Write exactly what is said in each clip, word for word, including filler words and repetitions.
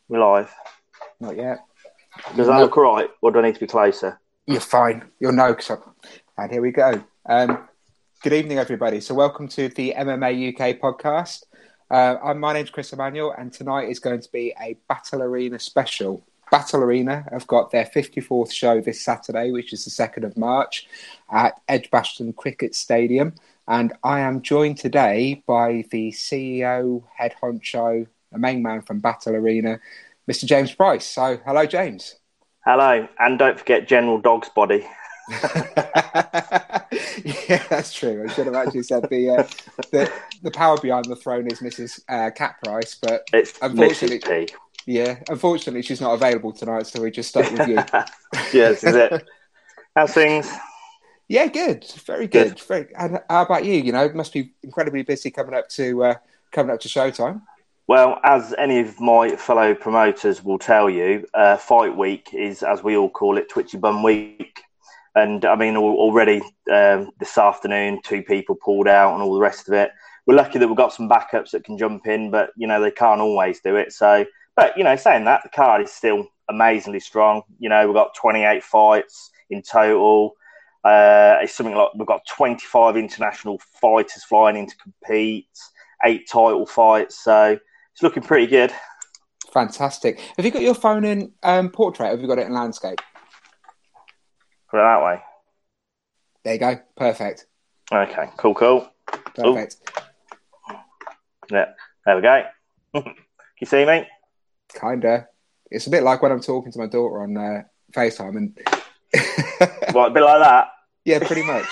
We're live. Not yet. Does You'll that know. look right, or do I need to be closer? You're fine. You'll know. Cause I... And here we go. Um, good evening, everybody. So welcome to the M M A U K podcast. Uh, I'm, my name's Chris Emanuel, and tonight is going to be a Battle Arena special. Battle Arena have got their fifty-fourth show this Saturday, which is the second of March, at Edgbaston Cricket Stadium. And I am joined today by the C E O, head honcho, the main man from Battle Arena, Mister James Price. So, hello, James. Hello, and don't forget General Dog's Body. Yeah, that's true. I should have actually said the uh, the the power behind the throne is Missus Uh, Cat Price, but It's unfortunately, Missus P. yeah, unfortunately, she's not available tonight, so we just stuck with you. Yes, is it? How's things? Yeah, good, very good. Good. Very. And how about you? You know, it must be incredibly busy coming up to uh, coming up to showtime. Well, as any of my fellow promoters will tell you, uh, Fight Week is, as we all call it, Twitchy Bum Week. And I mean, al- already um, this afternoon, two people pulled out and all the rest of it. We're lucky that we've got some backups that can jump in, but, you know, they can't always do it. So, but, you know, saying that, the card is still amazingly strong. You know, we've got twenty-eight fights in total. Uh, it's something like we've got twenty-five international fighters flying in to compete, eight title fights. So it's looking pretty good. Fantastic. Have you got your phone in um, portrait? Or have you got it in landscape? Put it that way. There you go. Perfect. Okay, cool, cool. Perfect. Ooh. Yeah, there we go. Can you see me? Kinda. It's a bit like when I'm talking to my daughter on uh, FaceTime, and What, a bit like that? yeah, pretty much.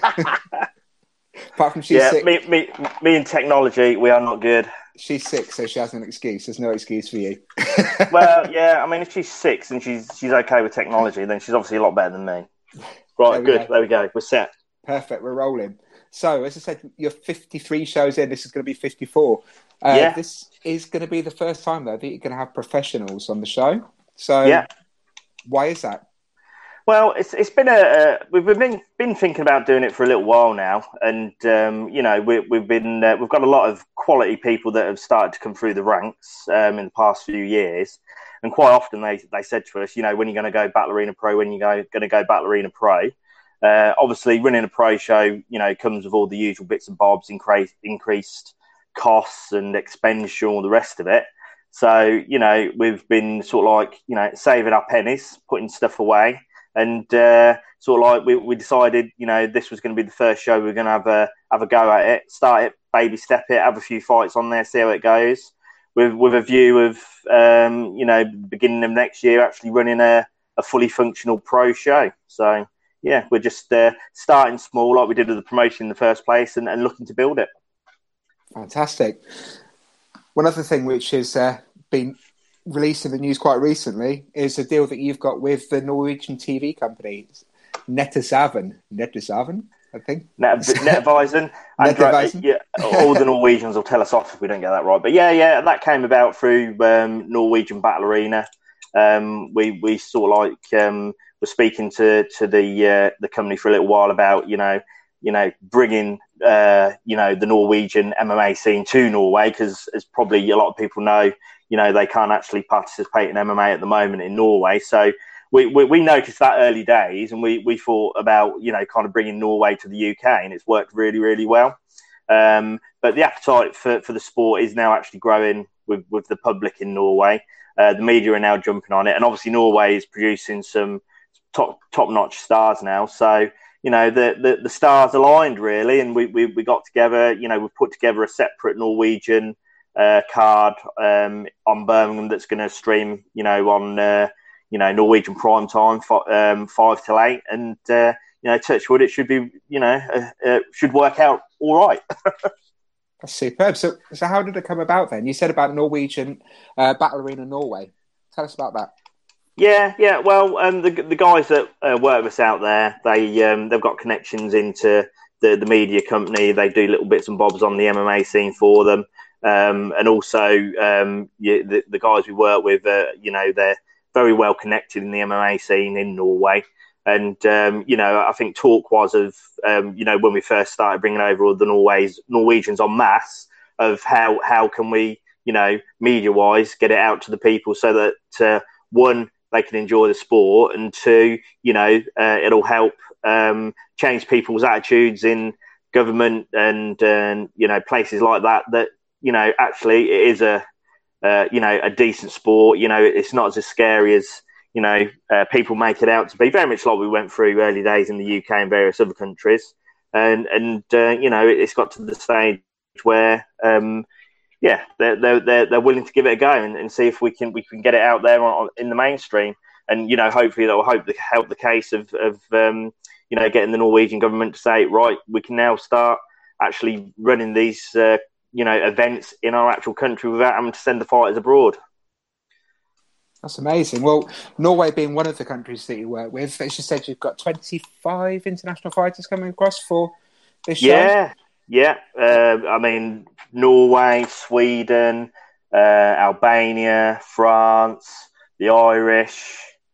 Apart from she's yeah, sick. me, me, me and technology, we are not good. She's sick, so she has an excuse. There's no excuse for you. Well, yeah, I mean, if she's six and she's she's okay with technology, then she's obviously a lot better than me. Right, There we good. go. There we go. We're set. Perfect. We're rolling. So, as I said, you're fifty-three shows in. This is going to be fifty-four. Uh, Yeah. This is going to be the first time, though, that you're going to have professionals on the show. So, Yeah. why is that? Well, it's it's been a uh, we've been been thinking about doing it for a little while now, and um, you know we, we've been uh, we've got a lot of quality people that have started to come through the ranks um, in the past few years, and quite often they they said to us, you know, when you're going to go Battle Arena Pro, when you go going to go Battle Arena Pro. Uh, obviously, running a pro show, you know, comes with all the usual bits and bobs, increased increased costs and expenditure, all the rest of it. So, you know, we've been sort of like, you know, saving our pennies, putting stuff away. And uh, sort of like we, we decided, you know, this was going to be the first show we were going to have a have a go at it, start it, baby step it, have a few fights on there, see how it goes, with with a view of, um, you know, beginning of next year actually running a, a fully functional pro show. So, yeah, we're just uh, starting small like we did with the promotion in the first place and, and looking to build it. Fantastic. One other thing which has uh, been released in the news quite recently is a deal that you've got with the Norwegian T V company, Nettavisen. Nettavisen, I think. Net, Nettavisen. Nettavisen. Yeah, all the Norwegians will tell us off if we don't get that right. But yeah, yeah, that came about through um, Norwegian Battle Arena. Um, we we sort of like um, were speaking to to the uh, the company for a little while about you know you know bringing uh, you know the Norwegian M M A scene to Norway, because as probably a lot of people know, you know they can't actually participate in M M A at the moment in Norway. So we we, we noticed that early days, and we we thought about you know kind of bringing Norway to the U K, and it's worked really really well. Um, but the appetite for, for the sport is now actually growing with, with the public in Norway. Uh, the media are now jumping on it, and obviously Norway is producing some top top notch stars now. So you know the, the, the stars aligned really, and we, we we got together. You know, we put together a separate Norwegian uh, card um, on Birmingham that's going to stream. You know, on uh, you know Norwegian prime time, um, five till eight, and uh, you know, touch wood, it should be you know uh, uh, should work out all right. That's superb. So, so how did it come about then? You said about Norwegian uh, Battle Arena Norway. Tell us about that. Yeah, yeah. Well, um, the the guys that uh, work with us out there, they um, they've got connections into the, the media company. They do little bits and bobs on the M M A scene for them, um, and also um, yeah, the the guys we work with, uh, you know, they're very well connected in the M M A scene in Norway. And um, you know, I think talk was of um, you know when we first started bringing over all the Norways Norwegians en masse of how how can we you know, media-wise, get it out to the people so that, uh, one, they can enjoy the sport, and two, you know, uh, it'll help um, change people's attitudes in government and, and, you know, places like that, that, you know, actually it is a, uh, you know, a decent sport. You know, it's not as scary as, you know, uh, people make it out to be. Very much like we went through early days in the U K and various other countries. And, and uh, you know, it's got to the stage where, um, yeah, they're, they're, they're willing to give it a go and, and see if we can we can get it out there on, in the mainstream. And, you know, hopefully that will hope to help the case of, of um, you know, getting the Norwegian government to say, right, we can now start actually running these, uh, you know, events in our actual country without having to send the fighters abroad. That's amazing. Well, Norway being one of the countries that you work with, as you said, you've got twenty-five international fighters coming across for this show. Yeah, yeah. Uh, I mean, Norway, Sweden, uh, Albania, France, the Irish,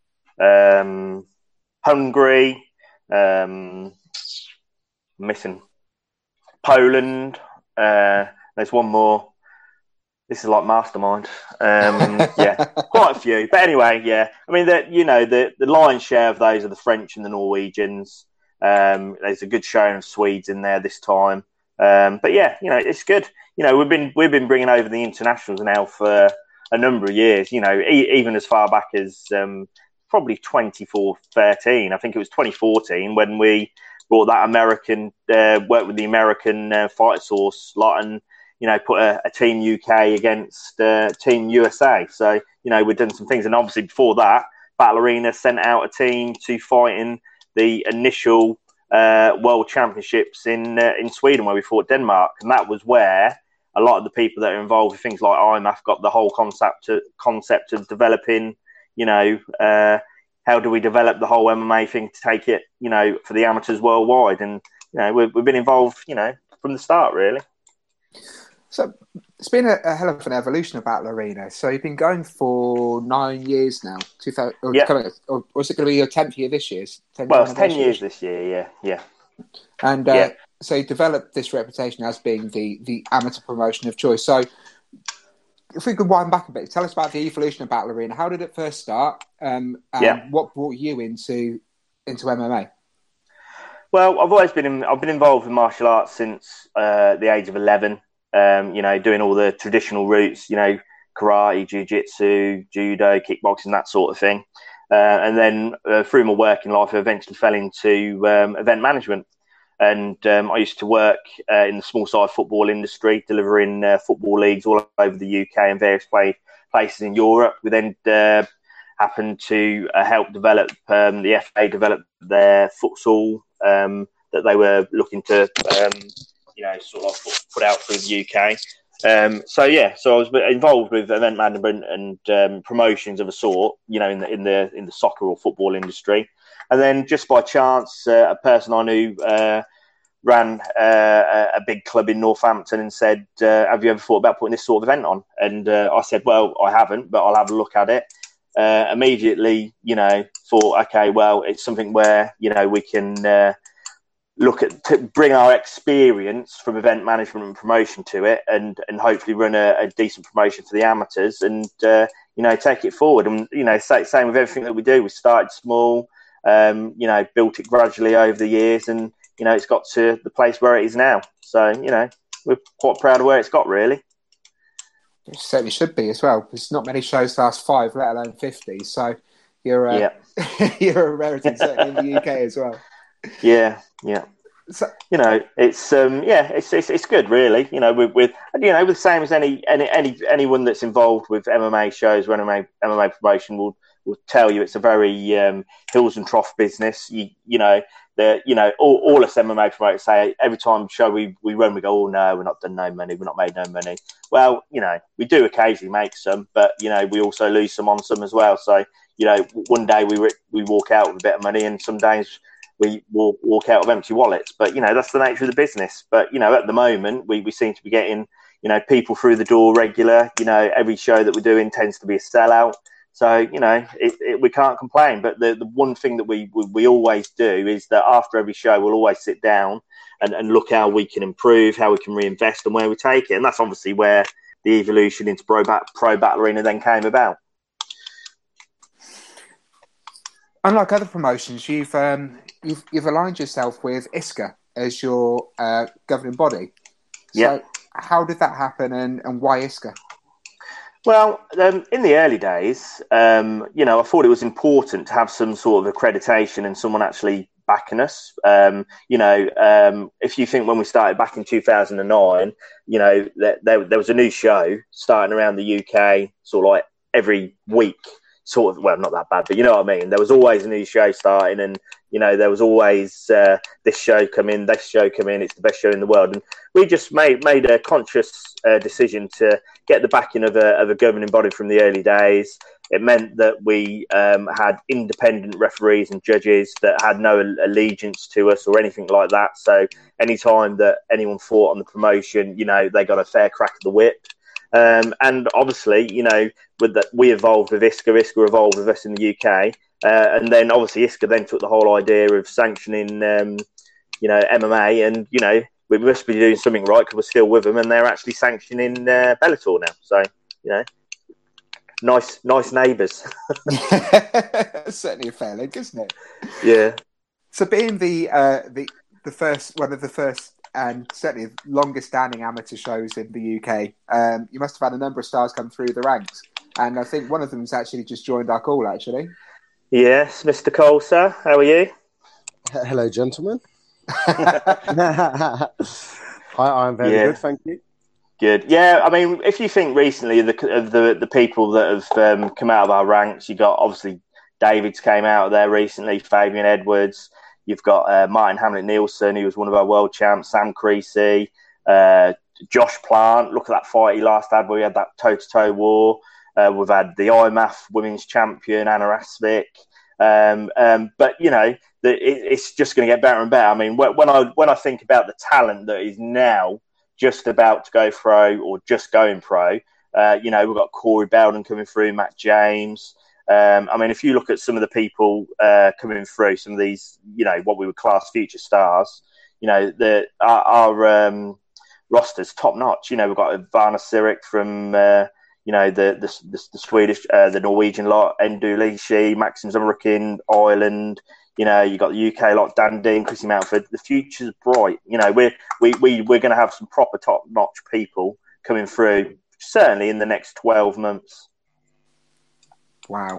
um, Hungary, um, missing Poland. Uh, there's one more. This is like Mastermind. Um, yeah, quite a few. But anyway, yeah. I mean, the, you know, the, the lion's share of those are the French and the Norwegians. Um, there's a good showing of Swedes in there this time. Um, but yeah, you know, it's good. You know, we've been we've been bringing over the internationals now for a number of years. You know, e- even as far back as um, probably twenty thirteen. I think it was twenty fourteen when we brought that American, uh, worked with the American uh, Fight Source lot and, you know, put a, a Team U K against uh, Team U S A. So, you know, we've done some things. And obviously before that, Battle Arena sent out a team to fight in the initial uh, World Championships in uh, in Sweden where we fought Denmark. And that was where a lot of the people that are involved with things like I M A F got the whole concept, to, concept of developing, you know, uh, how do we develop the whole M M A thing to take it, you know, for the amateurs worldwide. And, you know, we've, we've been involved, you know, from the start, really. So it's been a, a hell of an evolution of Battle Arena. So you've been going for nine years now. two thousand, or, yeah. coming, or was it going to be your tenth year this year? Well, it's ten years this year, yeah, yeah. And uh, yeah. so you developed this reputation as being the, the amateur promotion of choice. So if we could wind back a bit, tell us about the evolution of Battle Arena. How did it first start? Um, and yeah. what brought you into into M M A? Well, I've always been in, I've been involved in martial arts since uh, the age of eleven. Um, you know, doing all the traditional routes, you know, karate, jiu-jitsu, judo, kickboxing, that sort of thing. Uh, and then uh, through my working life, I eventually fell into um, event management. And um, I used to work uh, in the small-side football industry, delivering uh, football leagues all over the U K and various play- places in Europe. We then uh, happened to uh, help develop, um, the F A develop their futsal um, that they were looking to... Um, you know, sort of put out through the U K. Um, so yeah, so I was involved with event management and um, promotions of a sort, you know, in the in the in the soccer or football industry. And then just by chance, uh, a person I knew uh, ran uh, a big club in Northampton and said, uh, "Have you ever thought about putting this sort of event on?" And uh, I said, "Well, I haven't, but I'll have a look at it." Uh, immediately, you know, thought, okay, well, it's something where you know we can. Uh, look at to bring our experience from event management and promotion to it and and hopefully run a, a decent promotion for the amateurs and uh, you know take it forward. And you know say, same with everything that we do, we started small, um, you know built it gradually over the years, and you know it's got to the place where it is now. So you know we're quite proud of where it's got, really. It certainly should be as well, because not many shows last five, let alone fifty. So you're uh, yeah. you're a rarity, certainly in the U K as well. Yeah, yeah. So, you know, it's um, yeah, it's, it's it's good, really. You know, with, with you know, with the same as any any any anyone that's involved with M M A shows or M M A M M A promotion will will tell you it's a very um, hills and trough business. You you know, the you know all, all us M M A promoters say every time show we we run, we go, oh no, we're not done no money, we're not made no money. Well, you know, we do occasionally make some, but you know, we also lose some on some as well. So you know, one day we we walk out with a bit of money, and some days we will walk out of empty wallets. But, you know, that's the nature of the business. But, you know, at the moment, we, we seem to be getting, you know, people through the door regular. You know, every show that we're doing tends to be a sellout. So, you know, it, it, we can't complain. But the, the one thing that we, we, we always do is that after every show, we'll always sit down and, and look how we can improve, how we can reinvest and where we take it. And that's obviously where the evolution into Pro, Bat- Pro Battle Arena then came about. Unlike other promotions, you've um, you've you've aligned yourself with I S C A as your uh, governing body. So, Yep. how did that happen, and, and why I S C A? Well, um, in the early days, um, you know, I thought it was important to have some sort of accreditation and someone actually backing us. Um, you know, um, if you think when we started back in two thousand nine, you know, there, there, there was a new show starting around the U K, sort of like every week. Sort of, well, not that bad, but you know what I mean. There was always a new show starting, and you know there was always uh, this show come in, this show come in. It's the best show in the world, and we just made made a conscious uh, decision to get the backing of a of a governing body from the early days. It meant that we um, had independent referees and judges that had no allegiance to us or anything like that. So anytime that anyone fought on the promotion, you know, they got a fair crack of the whip. Um, and obviously, you know, with that, we evolved with I S C A, I S C A evolved with us in the U K, uh, and then obviously I S C A then took the whole idea of sanctioning, um, you know, M M A, and you know, we must be doing something right because we're still with them, and they're actually sanctioning uh, Bellator now. So, you know, nice, nice neighbours. Certainly a fair link, isn't it? Yeah. So, being the uh, the the first one of the first and certainly longest standing amateur shows in the U K, um, you must have had a number of stars come through the ranks. And I think one of them's actually just joined our call, actually. Yes, Mister Cole, sir. How are you? Hello, gentlemen. I, I'm very yeah. good, thank you. Good. Yeah, I mean, if you think recently of the, of the, the people that have um, come out of our ranks, you got obviously David's came out of there recently, Fabian Edwards. You've got uh, Martin Hamlet-Nielsen, who was one of our world champs, Sam Creasy, uh, Josh Plant. Look at that fight he last had where he had that toe-to-toe war. Uh, we've had the I M A F women's champion, Anna Rasvik. Um, um, but, you know, the, it, it's just going to get better and better. I mean, when I when I think about the talent that is now just about to go pro or just going pro, uh, you know, we've got Corey Belden coming through, Matt James. Um, I mean, if you look at some of the people uh, coming through, some of these, you know, what we would class future stars, you know, the our, our um, roster's top notch. You know, we've got Ivana Sirik from, uh, you know, the the, the, the Swedish, uh, the Norwegian lot, Endu Lishi, Maxim Zumrukin, Ireland. You know, you got the U K lot, Dan Dean, Chrissy Mountford. The future's bright. You know, we're we we we're going to have some proper top notch people coming through, certainly in the next twelve months. Wow.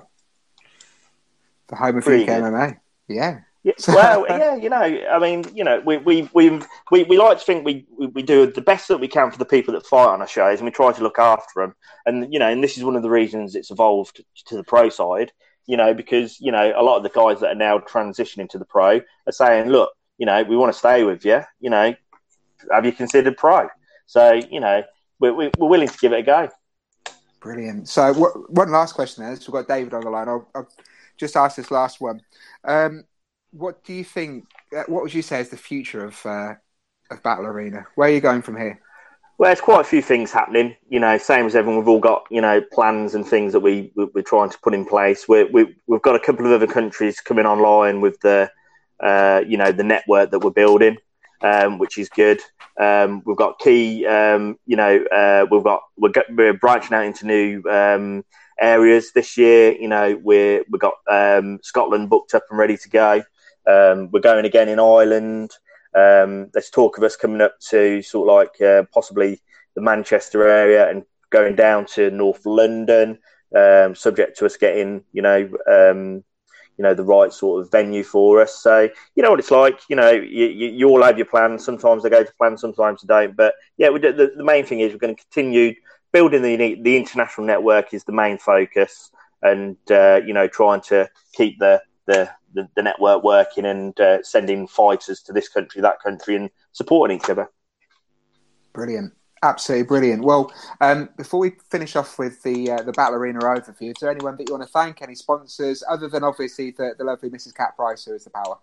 The home of U K M M A. Yeah. Yeah, well, yeah, you know, I mean, you know, we we we we, we like to think we, we, we do the best that we can for the people that fight on our shows, and we try to look after them. And you know, and this is one of the reasons it's evolved to the pro side. You know, because you know a lot of the guys that are now transitioning to the pro are saying, "Look, you know, we want to stay with you. You know, have you considered pro?" So you know, we're we're willing to give it a go. Brilliant. So, what, one last question then. So we've got David on the line. I'll, I'll just ask this last one. Um, what do you think? What would you say is the future of uh, of Battle Arena? Where are you going from here? Well, there's quite a few things happening. You know, same as everyone, we've all got you know plans and things that we we're trying to put in place. We're, we we've got a couple of other countries coming online with the uh, you know the network that we're building, um, which is good. Um, we've got key, um, you know, uh, we've got we're, we're branching out into new um, areas this year. You know, we're we've got um, Scotland booked up and ready to go. Um, we're going again in Ireland. Um, there's talk of us coming up to sort of like uh, possibly the Manchester area and going down to North London, um, subject to us getting, you know, um, you know, the right sort of venue for us. So, you know what it's like, you know, you, you, you all have your plans. Sometimes they go to plan, sometimes they don't. But yeah, we do, the, the main thing is we're going to continue building the, the international network is the main focus, and, uh, you know, trying to keep the, the, the, the network working and uh, sending fighters to this country, that country, and supporting each other. Brilliant. Absolutely brilliant. Well, um, before we finish off with the uh, the Battle Arena overview, is there anyone that you want to thank? Any sponsors, other than obviously the, the lovely Missus Cat Price, who is the power?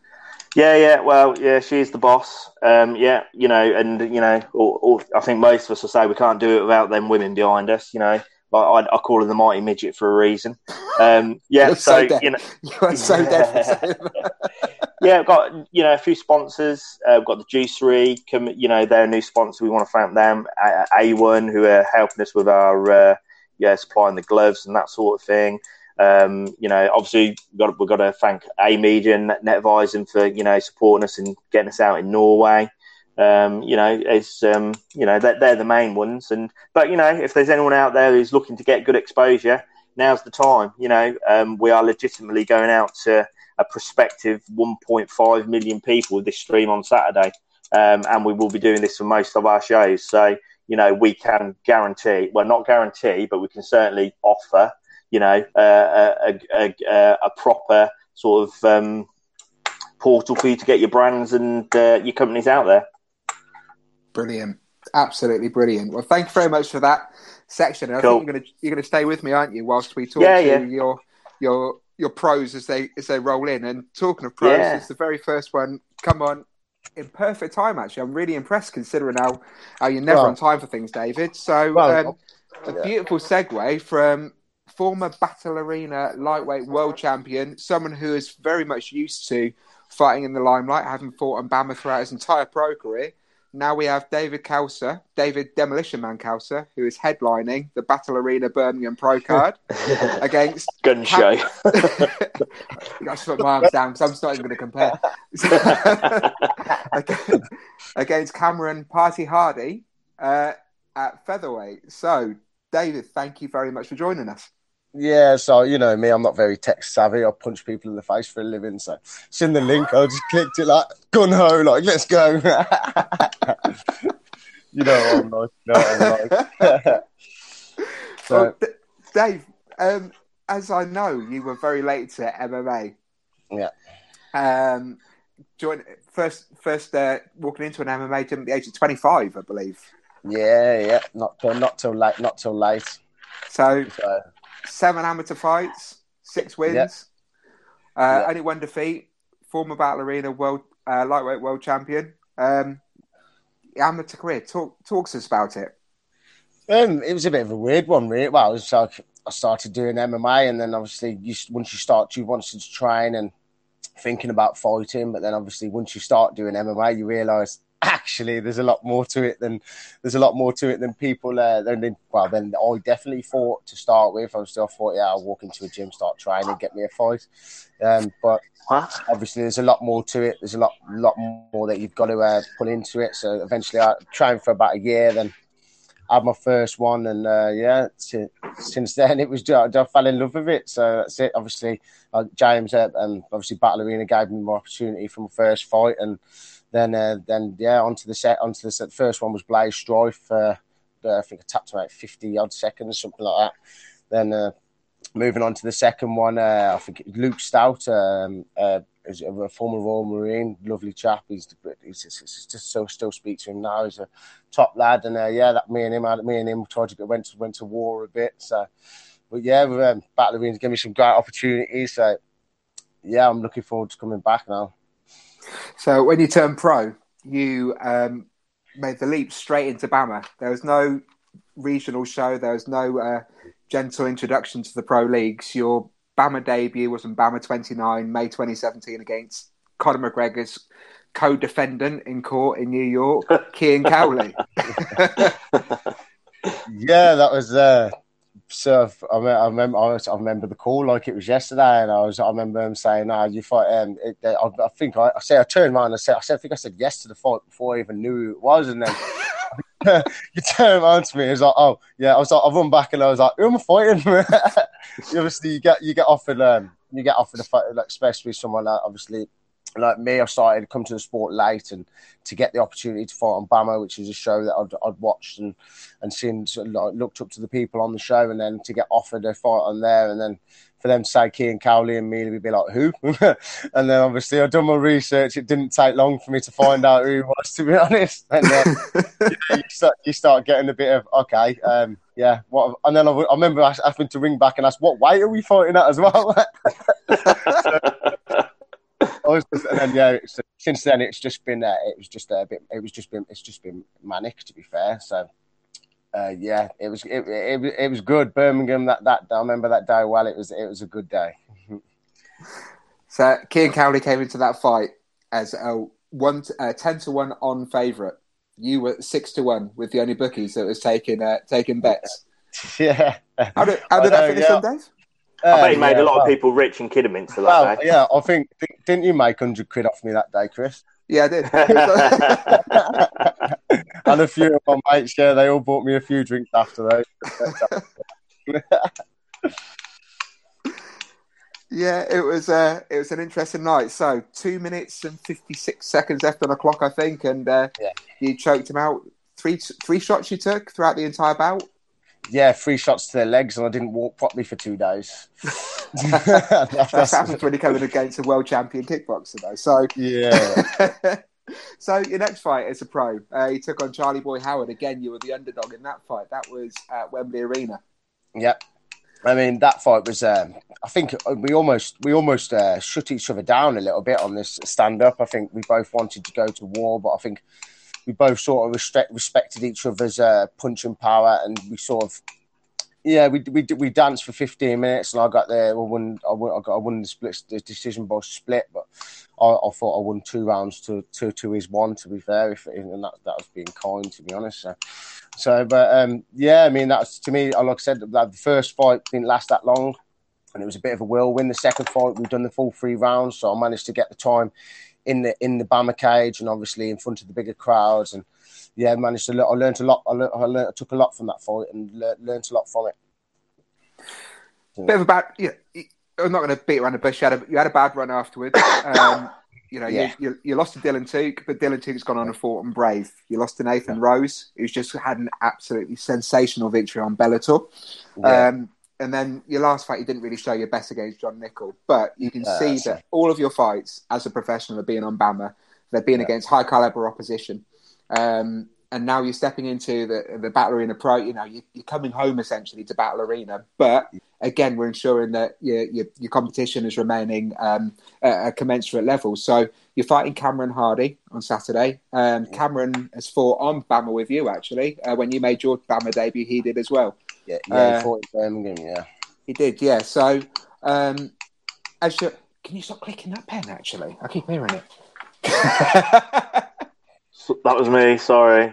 Yeah, yeah. Well, yeah, she's the boss. Um, yeah, you know, and you know, or, or I think most of us will say we can't do it without them women behind us. You know, like I, I call her the mighty midget for a reason. Um, yeah, You're so, so you know, you are so yeah. deaf. yeah, we've got, you know, a few sponsors. Uh, we've got the Juicery, come, you know, they're a new sponsor. We want to thank them. A one, who are helping us with our, uh, yeah, supplying the gloves and that sort of thing. Um, you know, obviously we've got, we've got to thank A Media and Netvising for, you know, supporting us and getting us out in Norway. Um, you know, it's, um, you know, they're, they're the main ones. And, but, you know, if there's anyone out there who's looking to get good exposure, now's the time. You know, um, we are legitimately going out to a prospective one point five million people with this stream on Saturday. Um, and we will be doing this for most of our shows. So, you know, we can guarantee, well, not guarantee, but we can certainly offer, you know, uh, a, a, a, a proper sort of um, portal for you to get your brands and uh, your companies out there. Brilliant. Absolutely brilliant. Well, thank you very much for that section. And I Cool. think you're going to you're going to stay with me, aren't you, whilst we talk Yeah, to yeah. your your your pros as they as they roll in. And talking of pros, Yeah. it's the very first one. Come on, in perfect time. Actually, I'm really impressed considering how how you're never Well, on time for things, David. So well, um, a yeah. beautiful segue from former Battle Arena lightweight world champion, someone who is very much used to fighting in the limelight, having fought on Bama throughout his entire pro career. Now we have David Kelser, David Demolition Man Kelser, who is headlining the Battle Arena Birmingham Pro card against Gun Cam- show. I just put my arms down because I'm not even going to compare. Against Cameron Party Hardy uh, at featherweight. So, David, thank you very much for joining us. Yeah, so, you know me, I'm not very tech savvy. I punch people in the face for a living. So, it's in the link. I just clicked it like, gun ho, like, let's go. You know what I'm like. You know what I'm like. So, Well, D- Dave, um, as I know, you were very late to M M A. yeah. Um, join, first, first uh, walking into an M M A gym at the age of twenty-five, I believe. Yeah, yeah. Not till, not till late. Not till late. So, So, seven amateur fights, six wins, yeah. uh, Yeah. only one defeat. Former Battle Arena world uh, lightweight world champion. Um, amateur career. Talk, talk to us about it. Um, it was a bit of a weird one, really. Well, it was like I started doing M M A, and then obviously, you, once you start, you wanted to train and thinking about fighting, but then obviously, once you start doing M M A, you realise actually there's a lot more to it than there's a lot more to it than people. Uh, than well, then I definitely thought to start with. I was still thought, yeah, I'll walk into a gym, start training, get me a fight. Um, but What? obviously, there's a lot more to it. There's a lot, lot more that you've got to uh, put into it. So eventually, I trained for about a year, then had my first one, and uh, yeah, t- since then it was just, I fell in love with it. So that's it. Obviously, uh, James uh, and obviously Battle Arena gave me my opportunity from my first fight, and then uh, then yeah, onto the set. Onto the set. First one was Blaze Strife. Uh, I think I tapped about fifty odd seconds, something like that. Then uh, moving on to the second one, uh, I think Luke Stout. Um, uh, is a former Royal Marine, lovely chap. He's, he's, he's just so still speak to him now. He's a top lad, and uh, yeah, that me and him, me and him tried to get went to went to war a bit. So, but yeah, we've um, Battle Arena's given me some great opportunities. So, yeah, I'm looking forward to coming back now. So, when you turned pro, you um, made the leap straight into Bama. There was no regional show. There was no uh, gentle introduction to the pro leagues. Your Bama debut was on Bama twenty-nine, May twenty seventeen, against Conor McGregor's co-defendant in court in New York, Cian Cowley. Yeah, that was. Uh, so I, I remember. I, was, I remember the call like it was yesterday, and I was. I remember him saying, "No, you fight." Um, it, I, I think I, I said I turned around and I said, "I said I think I said yes to the fight before I even knew who it was," and then. You turn around to me, it was like, oh yeah, I was like, I run back and I was like, who am I fighting? Obviously, you get you get offered, um, you get offered a fight, like especially someone like obviously like me. I started to come to the sport late, and to get the opportunity to fight on Bama, which is a show that I'd, I'd watched and and seen, like, looked up to the people on the show, and then to get offered a fight on there, and then for them to say Cian Cowley and me, we'd be like, who? And then obviously I'd done my research. It didn't take long for me to find out who he was, to be honest. And uh, you, know, you, start, you start getting a bit of, okay, um, yeah. What? And then I, I remember having to ring back and ask, what weight are we fighting at as well? So, I was just, and then yeah, it's, since then it's just been, uh, it was just a bit, it was just been, it's just been manic, to be fair. So. Uh, yeah, it was it, it it was good. Birmingham, that, that I remember that day well. It was it was a good day. So Kean Cowley came into that fight as a one to, uh, ten to one on favourite. You were six to one with the only bookies that was taking uh, taking bets. Yeah. How did, how did I that know, finish yeah. then, Dave? I bet he made yeah, a lot well, of people rich in Kidderminster that Well, day. yeah, I think didn't you make hundred quid off me that day, Chris? Yeah, I did. And a few of my mates, yeah, they all bought me a few drinks after those. Yeah, it was uh, it was an interesting night. So two minutes and fifty six seconds left on the clock, I think, and uh, Yeah. you choked him out. Three three shots you took throughout the entire bout. Yeah, three shots to their legs, and I didn't walk properly for two days. That's happens when you're coming against a world champion kickboxer, though. So Yeah. So your next fight as a pro, uh, you took on Charlie Boy Howard. Again, you were the underdog in that fight. That was at Wembley Arena. Yeah. I mean, that fight was. Um, I think we almost we almost uh, shut each other down a little bit on this stand up. I think we both wanted to go to war, but I think we both sort of respect, respected each other's uh, punching power, and we sort of yeah we we we danced for fifteen minutes, and I got there. I won. I won. I, got, I won the split the decision by split, but I, I thought I won two rounds to to to his one. To be fair, if, and that that was being kind, to be honest. So. So, but um, yeah, I mean, that's to me, like I said, the first fight didn't last that long, and it was a bit of a whirlwind. The second fight, we've done the full three rounds, so I managed to get the time in the in the BAMMA cage and obviously in front of the bigger crowds, and yeah, managed to. I learned a lot. I, learned, I, learned, I took a lot from that fight and le- learned a lot from it. Bit of a bad. Yeah, I'm not going to beat around the bush. You had a, you had a bad run afterwards. Um, You know, Yeah. you, you, you lost to Dylan Tuke, but Dylan Tuke's gone on and fought on Brave. You lost to Nathan Rose, who's just had an absolutely sensational victory on Bellator. Yeah. Um, and then your last fight, you didn't really show your best against John Nickel. But you can Yeah, see that's that it. all of your fights as a professional are being on BAMMA. They're being Yeah. against high-caliber opposition. Um, and now you're stepping into the, the Battle Arena Pro. You know, you, you're coming home, essentially, to Battle Arena. But, again, we're ensuring that your, your, your competition is remaining um, at a commensurate level. So you're fighting Cameron Hardy on Saturday. Um, Cameron has fought on BAMMA with you, actually. Uh, when you made your BAMMA debut, he did as well. Yeah, yeah, Uh, he fought in Birmingham, yeah. He did, yeah. So, um, as you, can you stop clicking that pen, actually? I keep hearing it. That was me. Sorry.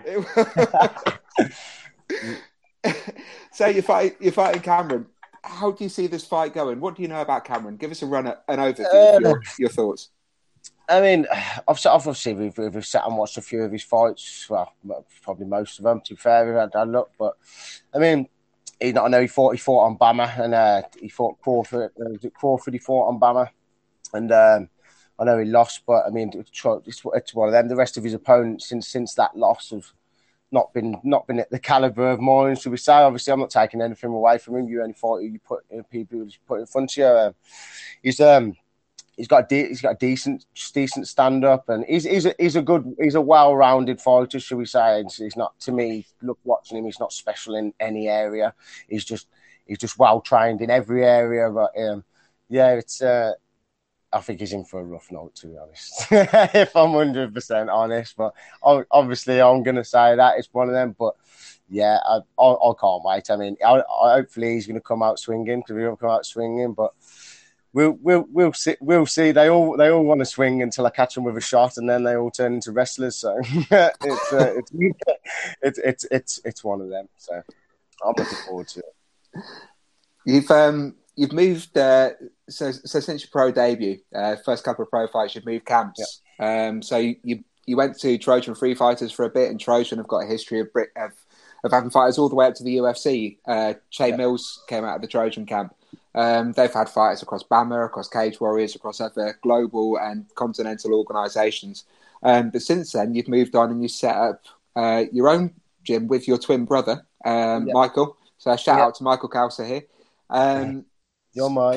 So you're, fight, you're fighting Cameron. How do you see this fight going? What do you know about Cameron? Give us a run, an overview Uh, of your, your thoughts. I mean, I've obviously we've, we've sat and watched a few of his fights. Well, probably most of them. To be fair, we've had that look, but I mean, he, I know he fought. He fought on BAMMA, and uh, he fought Crawford. Uh, Crawford. He fought on BAMMA, and um, I know he lost. But I mean, it's, it's, it's one of them. The rest of his opponents since since that loss have not been not been at the caliber of mine. Should we say? Obviously, I'm not taking anything away from him. You only fight who you put uh, people who you put in front of you. Um, he's um. He's got a de- he's got a decent decent stand up, and he's he's a, he's a good he's a well rounded fighter, should we say? He's, he's not, to me, look watching him, he's not special in any area. He's just he's just well trained in every area. But um, yeah, it's uh, I think he's in for a rough night, to be honest. If I'm one hundred percent honest, but obviously I'm gonna say that it's one of them. But yeah, I I, I can't wait. I mean, I, I, hopefully he's gonna come out swinging, because we'll come out swinging, but. We'll we'll we'll see. We'll see. They all they all want to swing until I catch them with a shot, and then they all turn into wrestlers. So it's, uh, it's it's it's it's it's one of them. So I'm looking forward to it. You've um you've moved uh, so so since your pro debut, uh, first couple of pro fights, you've moved camps. Yep. Um, so you, you you went to Trojan Free Fighters for a bit, and Trojan have got a history of Brit of, of having fighters all the way up to the U F C. Uh, Che yep. Mills came out of the Trojan camp. Um, they've had fighters across BAMMA, across Cage Warriors, across other global and continental organisations. Um, but since then, you've moved on and you set up uh, your own gym with your twin brother, um, yep. Michael. So shout yep. out to Michael Kauser here. Um, You're Mike.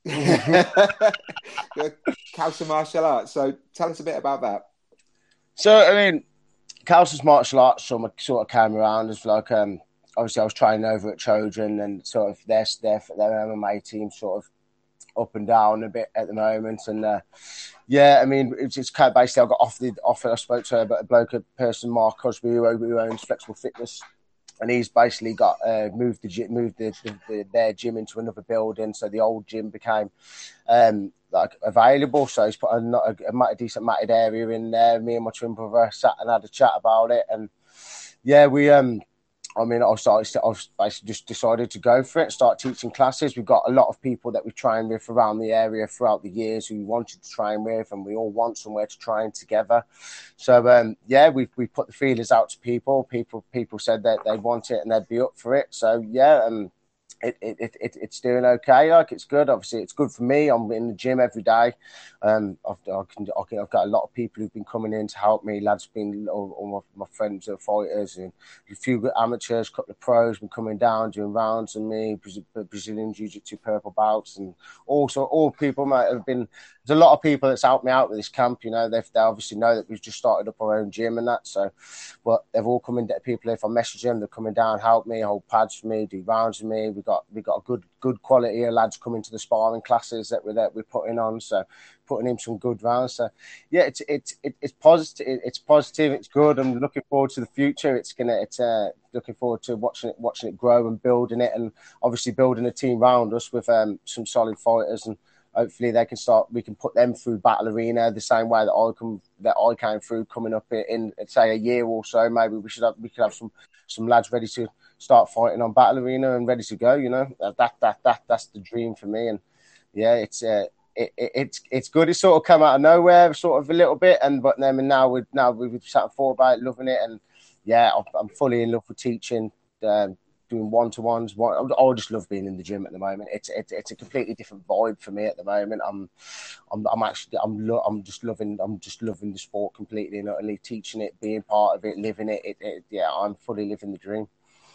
Ka- Kauser Martial Arts. So tell us a bit about that. So, I mean, Kauser's martial arts sort of, sort of came around as like... Um, Obviously, I was training over at Trojan, and sort of their their their M M A team sort of up and down a bit at the moment. And uh, yeah, I mean, it's just kind of basically I got offered offered. I spoke to a bloke, a person, Mark Cosby, who, who owns Flexible Fitness, and he's basically got uh, moved the moved the, the, the, their gym into another building, so the old gym became um, like available. So he's put a, a, a decent matted area in there. Me and my twin brother sat and had a chat about it, and yeah, we um. I mean, I started. I basically just decided to go for it. Start teaching classes. We've got a lot of people that we train with around the area throughout the years who we wanted to train with, and we all want somewhere to train together. So, um, yeah, we we put the feelers out to people. People people said that they want it and they'd be up for it. So, yeah, um, it, it it it's doing okay. Like, it's good. Obviously, it's good for me. I'm in the gym every day. Um, I've I can, I can, I've got a lot of people who've been coming in to help me. Lads, been all, all my, my friends are fighters, and a few good amateurs, a couple of pros been coming down doing rounds with me. Brazilian Jiu-Jitsu purple belts, and also all people might have been. There's a lot of people that's helped me out with this camp. You know, they they obviously know that we've just started up our own gym and that. So, but they've all come in. People, if I message them, they're coming down, help me, hold pads for me, do rounds with me. We got we got a good good quality of lads coming to the sparring classes that we're that we're putting on. So, putting in some good rounds. So, yeah, it's it's it's positive. It's positive. It's good. I'm looking forward to the future. It's gonna. It's uh, looking forward to watching it, watching it grow and building it, and obviously building a team around us with um, some solid fighters, and hopefully they can start. We can put them through Battle Arena the same way that I come that I came through coming up in, in say a year or so. Maybe we should have we could have some some lads ready to start fighting on Battle Arena and ready to go. You know, that that that that's the dream for me, and yeah, it's. Uh, It, it, it's it's good. It's sort of come out of nowhere, sort of a little bit, and but then and now we now we've sat and thought about it, loving it, and yeah, I'm fully in love with teaching, um, doing one to ones. I just love being in the gym at the moment. It's it's it's a completely different vibe for me at the moment. I'm I'm I'm actually I'm lo- I'm just loving I'm just loving the sport completely, not only teaching it, being part of it, living it. It, it yeah, I'm fully living the dream.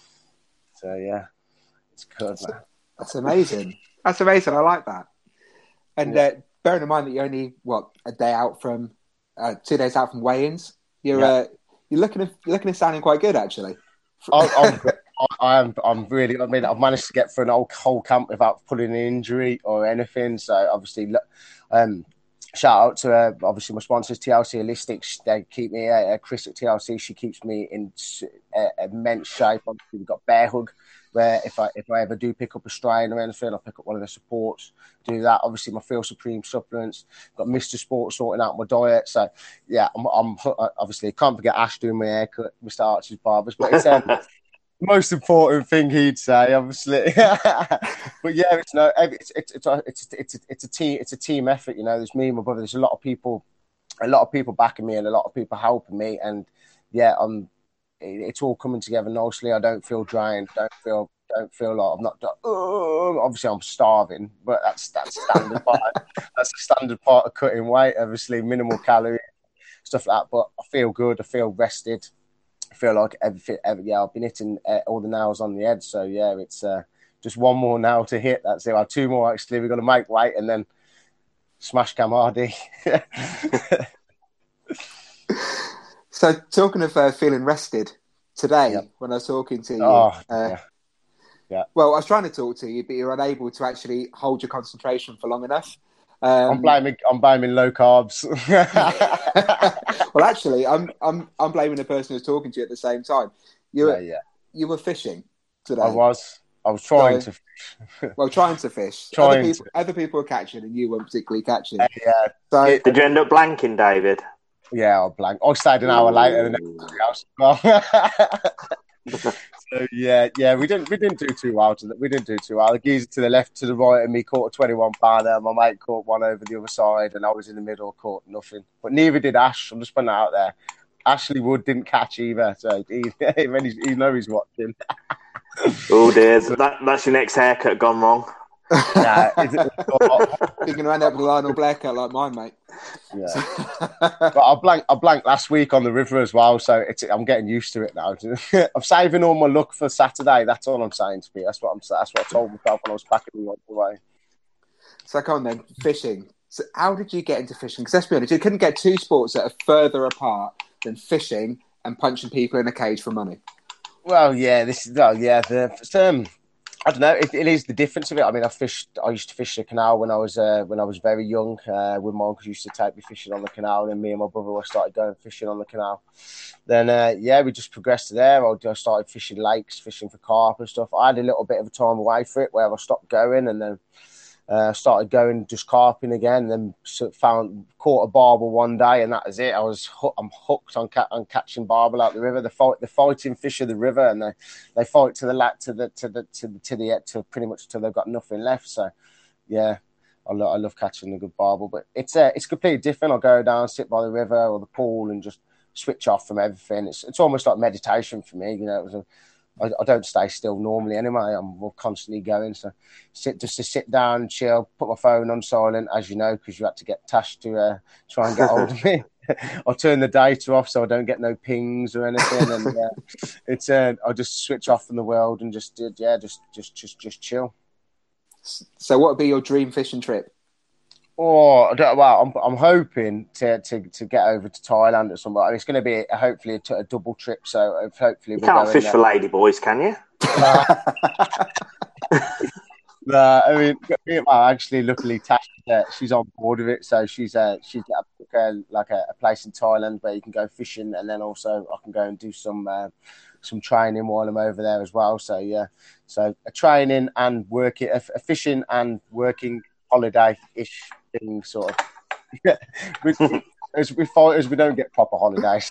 So yeah, it's good, man. That's amazing. That's amazing. I like that. And uh, bearing in mind that you're only what a day out from, uh, two days out from weigh-ins, you're yeah. uh, you're looking at you're looking at sounding quite good actually. I'm, I'm, I am. I'm really. I mean, I've managed to get through an whole, whole camp without pulling an injury or anything. So obviously, um, shout out to uh, obviously my sponsors, T L C Holistics. They keep me. Uh, Chris at T L C, she keeps me in uh, immense shape. Obviously, we've got Bear Hug, where if I if I ever do pick up a strain or anything, I'll pick up one of the supports, do that. Obviously, my Feel Supreme supplements, got Mister Sport sorting out my diet. So, yeah, I'm, I'm obviously can't forget Ash doing my haircut, Mister Archer's barbers, but it's um, the most important thing he'd say, obviously. But yeah, it's no, it's it's it's a, it's it's a, it's a team it's a team effort. You know, there's me and my brother. There's a lot of people, a lot of people backing me, and a lot of people helping me, and yeah, I'm. It's all coming together nicely. I don't feel drained. Don't feel don't feel like I'm not. Uh, obviously, I'm starving, but that's that's standard part. That's a standard part of cutting weight. Obviously, minimal calorie stuff like that. But I feel good. I feel rested. I feel like everything. Every, yeah, I've been hitting uh, all the nails on the head. So yeah, it's uh, just one more nail to hit. That's it. I have two more actually. We're gonna make weight and then smash Cam Hardy. So, talking of uh, feeling rested, today, yep. when I was talking to you, oh, uh, yeah. Yeah. well, I was trying to talk to you, but you're unable to actually hold your concentration for long enough. Um, I'm blaming, I'm blaming low carbs. Well, actually, I'm, I'm, I'm blaming the person who's talking to you at the same time. You were, yeah, yeah. you were fishing today. I was. I was trying so, to fish. Well, trying to fish. trying other, people, to. other people were catching, and you weren't particularly catching. Uh, yeah. So, did you end up blanking, David? Yeah, I blank. I stayed an hour Ooh. later than everybody else. So yeah, yeah, we didn't we didn't do too well. To the, we didn't do too well. The geezer to the left, to the right, and me caught a twenty-one pounder. My mate caught one over the other side, and I was in the middle, caught nothing. But neither did Ash. I'm just putting that out there. Ashley Wood didn't catch either, so he, he, he knows he's watching. Oh dear, that that's your next haircut gone wrong. Nah, is it, you're going to end up with a Lionel Blair cut like mine, mate. Yeah, but I blanked. I blanked last week on the river as well, so it's. I'm getting used to it now. I'm saving all my luck for Saturday. That's all I'm saying to me. That's what I'm. That's what I told myself when I was packing my away. So come on then, fishing. So how did you get into fishing? Because let's be honest, you couldn't get two sports that are further apart than fishing and punching people in a cage for money. Well, yeah, this is. Oh, yeah, the um. I don't know. It, it is the difference of it. I mean, I fished. I used to fish the canal when I was uh, when I was very young. Uh, with my uncles used to take me fishing on the canal, and then me and my brother started going fishing on the canal. Then, uh, yeah, we just progressed to there. I started fishing lakes, fishing for carp and stuff. I had a little bit of a time away for it, where I stopped going, and then uh, started going just carping again. Then found caught a barbel one day, and that was it. I was I'm hooked on, ca- on catching barbel out the river. The fight, the fighting fish of the river, and they, they fight to the lat to the to the to the to the to pretty much till they've got nothing left. So, yeah. I, lo- I love catching a good barbel, but it's uh, it's completely different. I'll go down, sit by the river or the pool, and just switch off from everything. It's it's almost like meditation for me. You know, it was a, I, I don't stay still normally anyway. I'm constantly going. So sit just to sit down, chill, put my phone on silent, as you know, because you had to get Tash to uh, try and get hold of me. I'll turn the data off so I don't get no pings or anything, and uh, it's uh, I'll just switch off from the world and just uh, yeah, just just just just chill. So, what would be your dream fishing trip? Oh, I don't, well, I'm I'm hoping to, to, to get over to Thailand or somewhere. I mean, it's going to be a, hopefully a, t- a double trip. So hopefully you we'll can't go fish in for lady boys, can you? Uh, no, I mean, well, actually, luckily, Tash, uh, she's on board with it. So she's uh, she's got a, uh, like a, a place in Thailand where you can go fishing, and then also I can go and do some uh, some training while I'm over there as well. So yeah, so a training and working, a, a fishing and working holiday-ish thing, sort of. Yeah, we, as we fighters, we don't get proper holidays.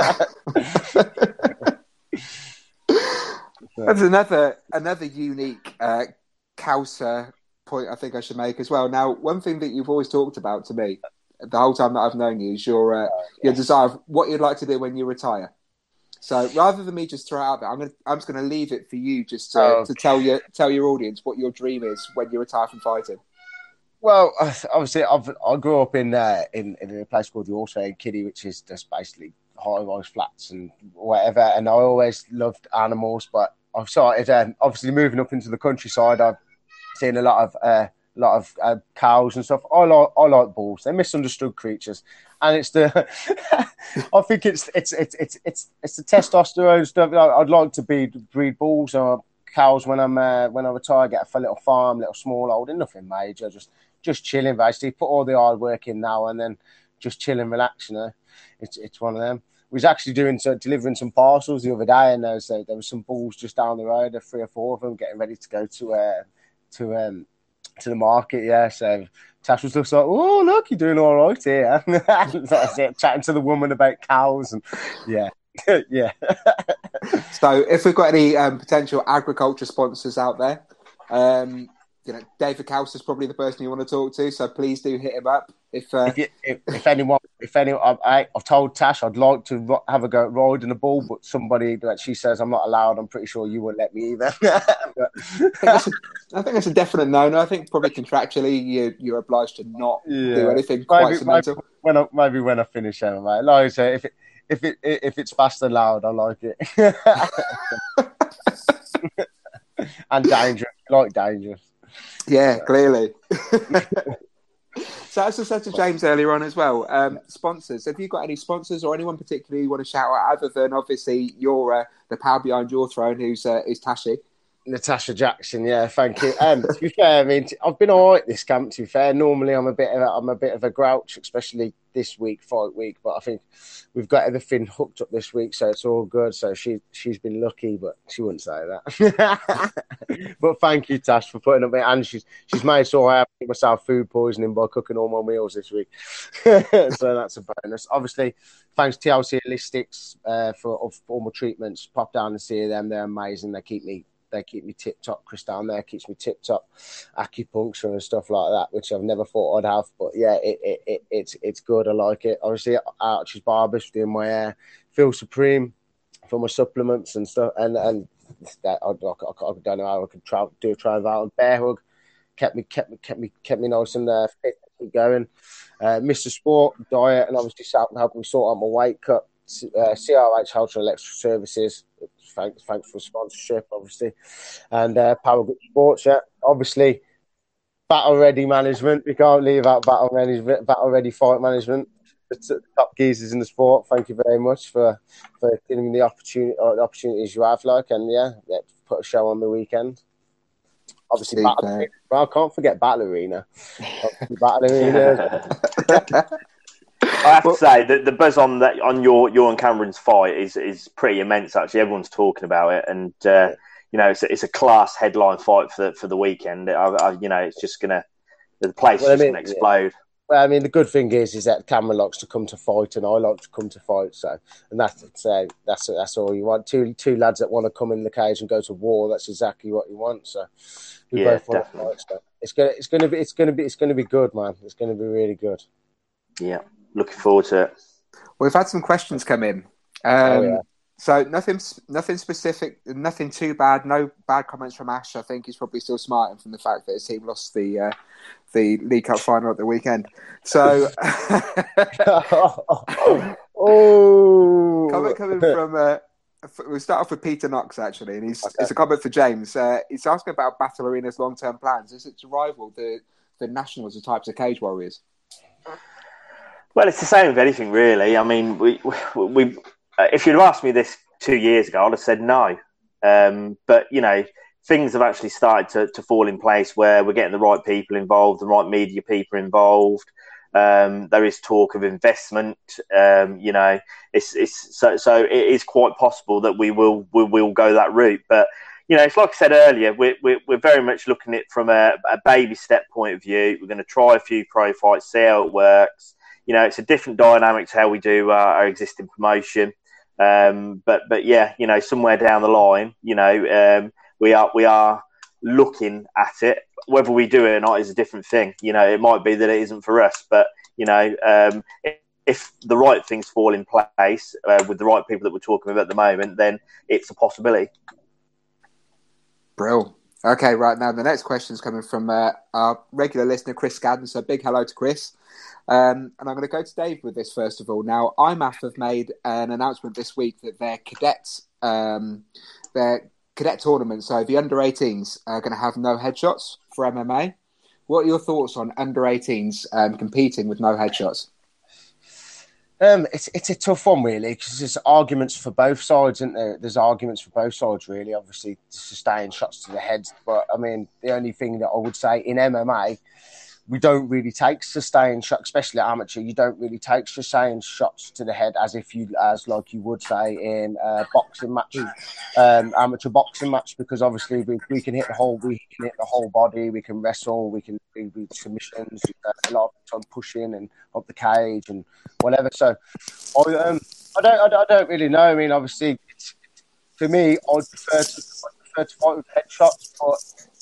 That's another another unique uh, Causa point I think I should make as well. Now, one thing that you've always talked about to me the whole time that I've known you is your uh, uh, your yes. desire of what you'd like to do when you retire. So rather than me just throw it out there, I'm gonna I'm just gonna leave it for you just to, Oh. to tell your tell your audience what your dream is when you retire from fighting. Well, obviously, I've, I grew up in, uh, in in a place called the Orchard in Kiddie, which is just basically high-rise flats and whatever. And I always loved animals, but I've started um, obviously moving up into the countryside. I've seen a lot of uh, lot of uh, cows and stuff. I like I like bulls. They're misunderstood creatures, and it's the I think it's it's it's it's it's it's the testosterone stuff. I'd like to be breed bulls or cows when I'm uh, when I retire. Get a little farm, little small holding, nothing major, just. Just chilling, basically. Put all the hard work in now, and then just chill and relax. You know, it's it's one of them. We was actually doing so, delivering some parcels the other day, and there was uh, there was some bulls just down the road. There three or four of them getting ready to go to uh, to um to the market. Yeah, so Tash was just like, "Oh, look, you're doing all right here." That's it. Chatting to the woman about cows, and yeah, yeah. So, if we've got any um, potential agriculture sponsors out there. Um, You know, David Causa is probably the person you want to talk to, so please do hit him up. If uh... if, you, if, if anyone, if anyone, I, I've told Tash I'd like to have a go at riding a bull, but somebody that she says I'm not allowed. I'm pretty sure you wouldn't let me either. I, think that's a, I think that's a definite no-no. I think probably contractually you, you're obliged to not yeah. do anything quite maybe, so mental. Maybe when I, maybe when I finish M M A, like I say, if it if it if it's fast and loud, I like it. And dangerous, I like dangerous. Yeah, so. Clearly. So as I said to James earlier on as well, um, sponsors. Have you got any sponsors or anyone particularly you want to shout out other than obviously your uh, the power behind your throne, who's uh, is Tashi? Natasha Jackson, yeah, thank you. Um, to be fair, I mean, I've been all right this camp. To be fair, normally I'm a bit of a, I'm a bit of a grouch, especially this week, fight week. But I think we've got everything hooked up this week, so it's all good. So she she's been lucky, but she wouldn't say that. But thank you, Tash, for putting up with it, and she's she's made sure I haven't myself food poisoning by cooking all my meals this week. So that's a bonus. Obviously, thanks to T L C Holistics uh, for, for all my treatments. Pop down and see them; they're amazing. They keep me. They keep me tip top. Chris down there keeps me tip top. Acupuncture and stuff like that, which I've never thought I'd have. But yeah, it, it, it it's it's good. I like it. Obviously, Archie's Barbers doing my hair. Feel Supreme for my supplements and stuff. And and that I, I, I, I don't know how I could try, do a try out. Bear Hug kept me kept me kept me kept me nice and uh, fit, keep going. Uh, Mister Sport diet and obviously helping me sort out my weight cut. Uh, C R H Health and Electrical Services. Thanks, thanks for sponsorship, obviously, and uh, Power Grip Sports. Yeah, obviously, Battle Ready Management. We can't leave out Battle Ready, Battle Ready Fight Management. The top geezers in the sport. Thank you very much for, for giving me the opportunity, or the opportunities you have, like, and yeah, yeah, put a show on the weekend. obviously, Battle, well, I can't forget Battle Arena. Battle Arena. I have well, to say that the buzz on that on your your and Cameron's fight is is pretty immense. Actually, everyone's talking about it, and uh, yeah. you know, it's a, it's a class headline fight for the, for the weekend. I, I, you know, it's just gonna the place well, is just I mean, gonna explode. Yeah. Well, I mean, the good thing is, is that Cameron likes to come to fight, and I like to come to fight. So, and that's uh, that's that's all you want. Two two lads that want to come in the cage and go to war. That's exactly what you want. So, we yeah, both want definitely. to fight. So it's gonna it's gonna be it's gonna be it's gonna be good, man. It's gonna be really good. Yeah, looking forward to it. Well, we've had some questions come in. Um, oh, yeah. So nothing, nothing specific, nothing too bad. No bad comments from Ash. I think he's probably still smarting from the fact that his team lost the uh, the League Cup final at the weekend. So, oh, comment coming from. Uh, we'll start off with Peter Knox actually, and he's okay. It's a comment for James. Uh, he's asking about Battle Arena's long-term plans. Is it to rival the the Nationals, the Types of Cage Warriors? Well, it's the same with anything, really. I mean, we, we, we uh, if you'd have asked me this two years ago, I'd have said no. Um, but, you know, things have actually started to, to fall in place where we're getting the right people involved, the right media people involved. Um, there is talk of investment. Um, you know, it's it's so so it is quite possible that we will we will go that route. But you know, it's like I said earlier, we're we're, we're very much looking at it from a, a baby step point of view. We're going to try a few pro fights, see how it works. You know, it's a different dynamic to how we do uh, our existing promotion. Um, but but yeah, you know, somewhere down the line, you know, um, we are we are looking at it. Whether we do it or not is a different thing. You know, it might be that it isn't for us, but you know, um, if, if the right things fall in place uh, with the right people that we're talking about at the moment, then it's a possibility. Brill. Okay, right now the next question is coming from uh, our regular listener, Chris Scadden. So big hello to Chris. Um, and I'm going to go to Dave with this first of all. Now, I M A F have made an announcement this week that their cadets, um, their cadet tournament, so the under eighteens are going to have no headshots for M M A. What are your thoughts on under eighteens um, competing with no headshots? Um, it's it's a tough one, really, because there's arguments for both sides, isn't there? There's arguments for both sides, really. Obviously, sustain shots to the heads, but I mean, the only thing that I would say in M M A, we don't really take sustained shots, especially at amateur. You don't really take sustained shots to the head as if you, as like you would say in a boxing match, um, amateur boxing match, because obviously we, we can hit the whole, we can hit the whole body, we can wrestle, we can do submissions, uh, a lot of time pushing and up the cage and whatever. So I, um, I don't, I don't, I don't really know. I mean, obviously, it's, for me, I prefer to, I prefer to fight with headshots, but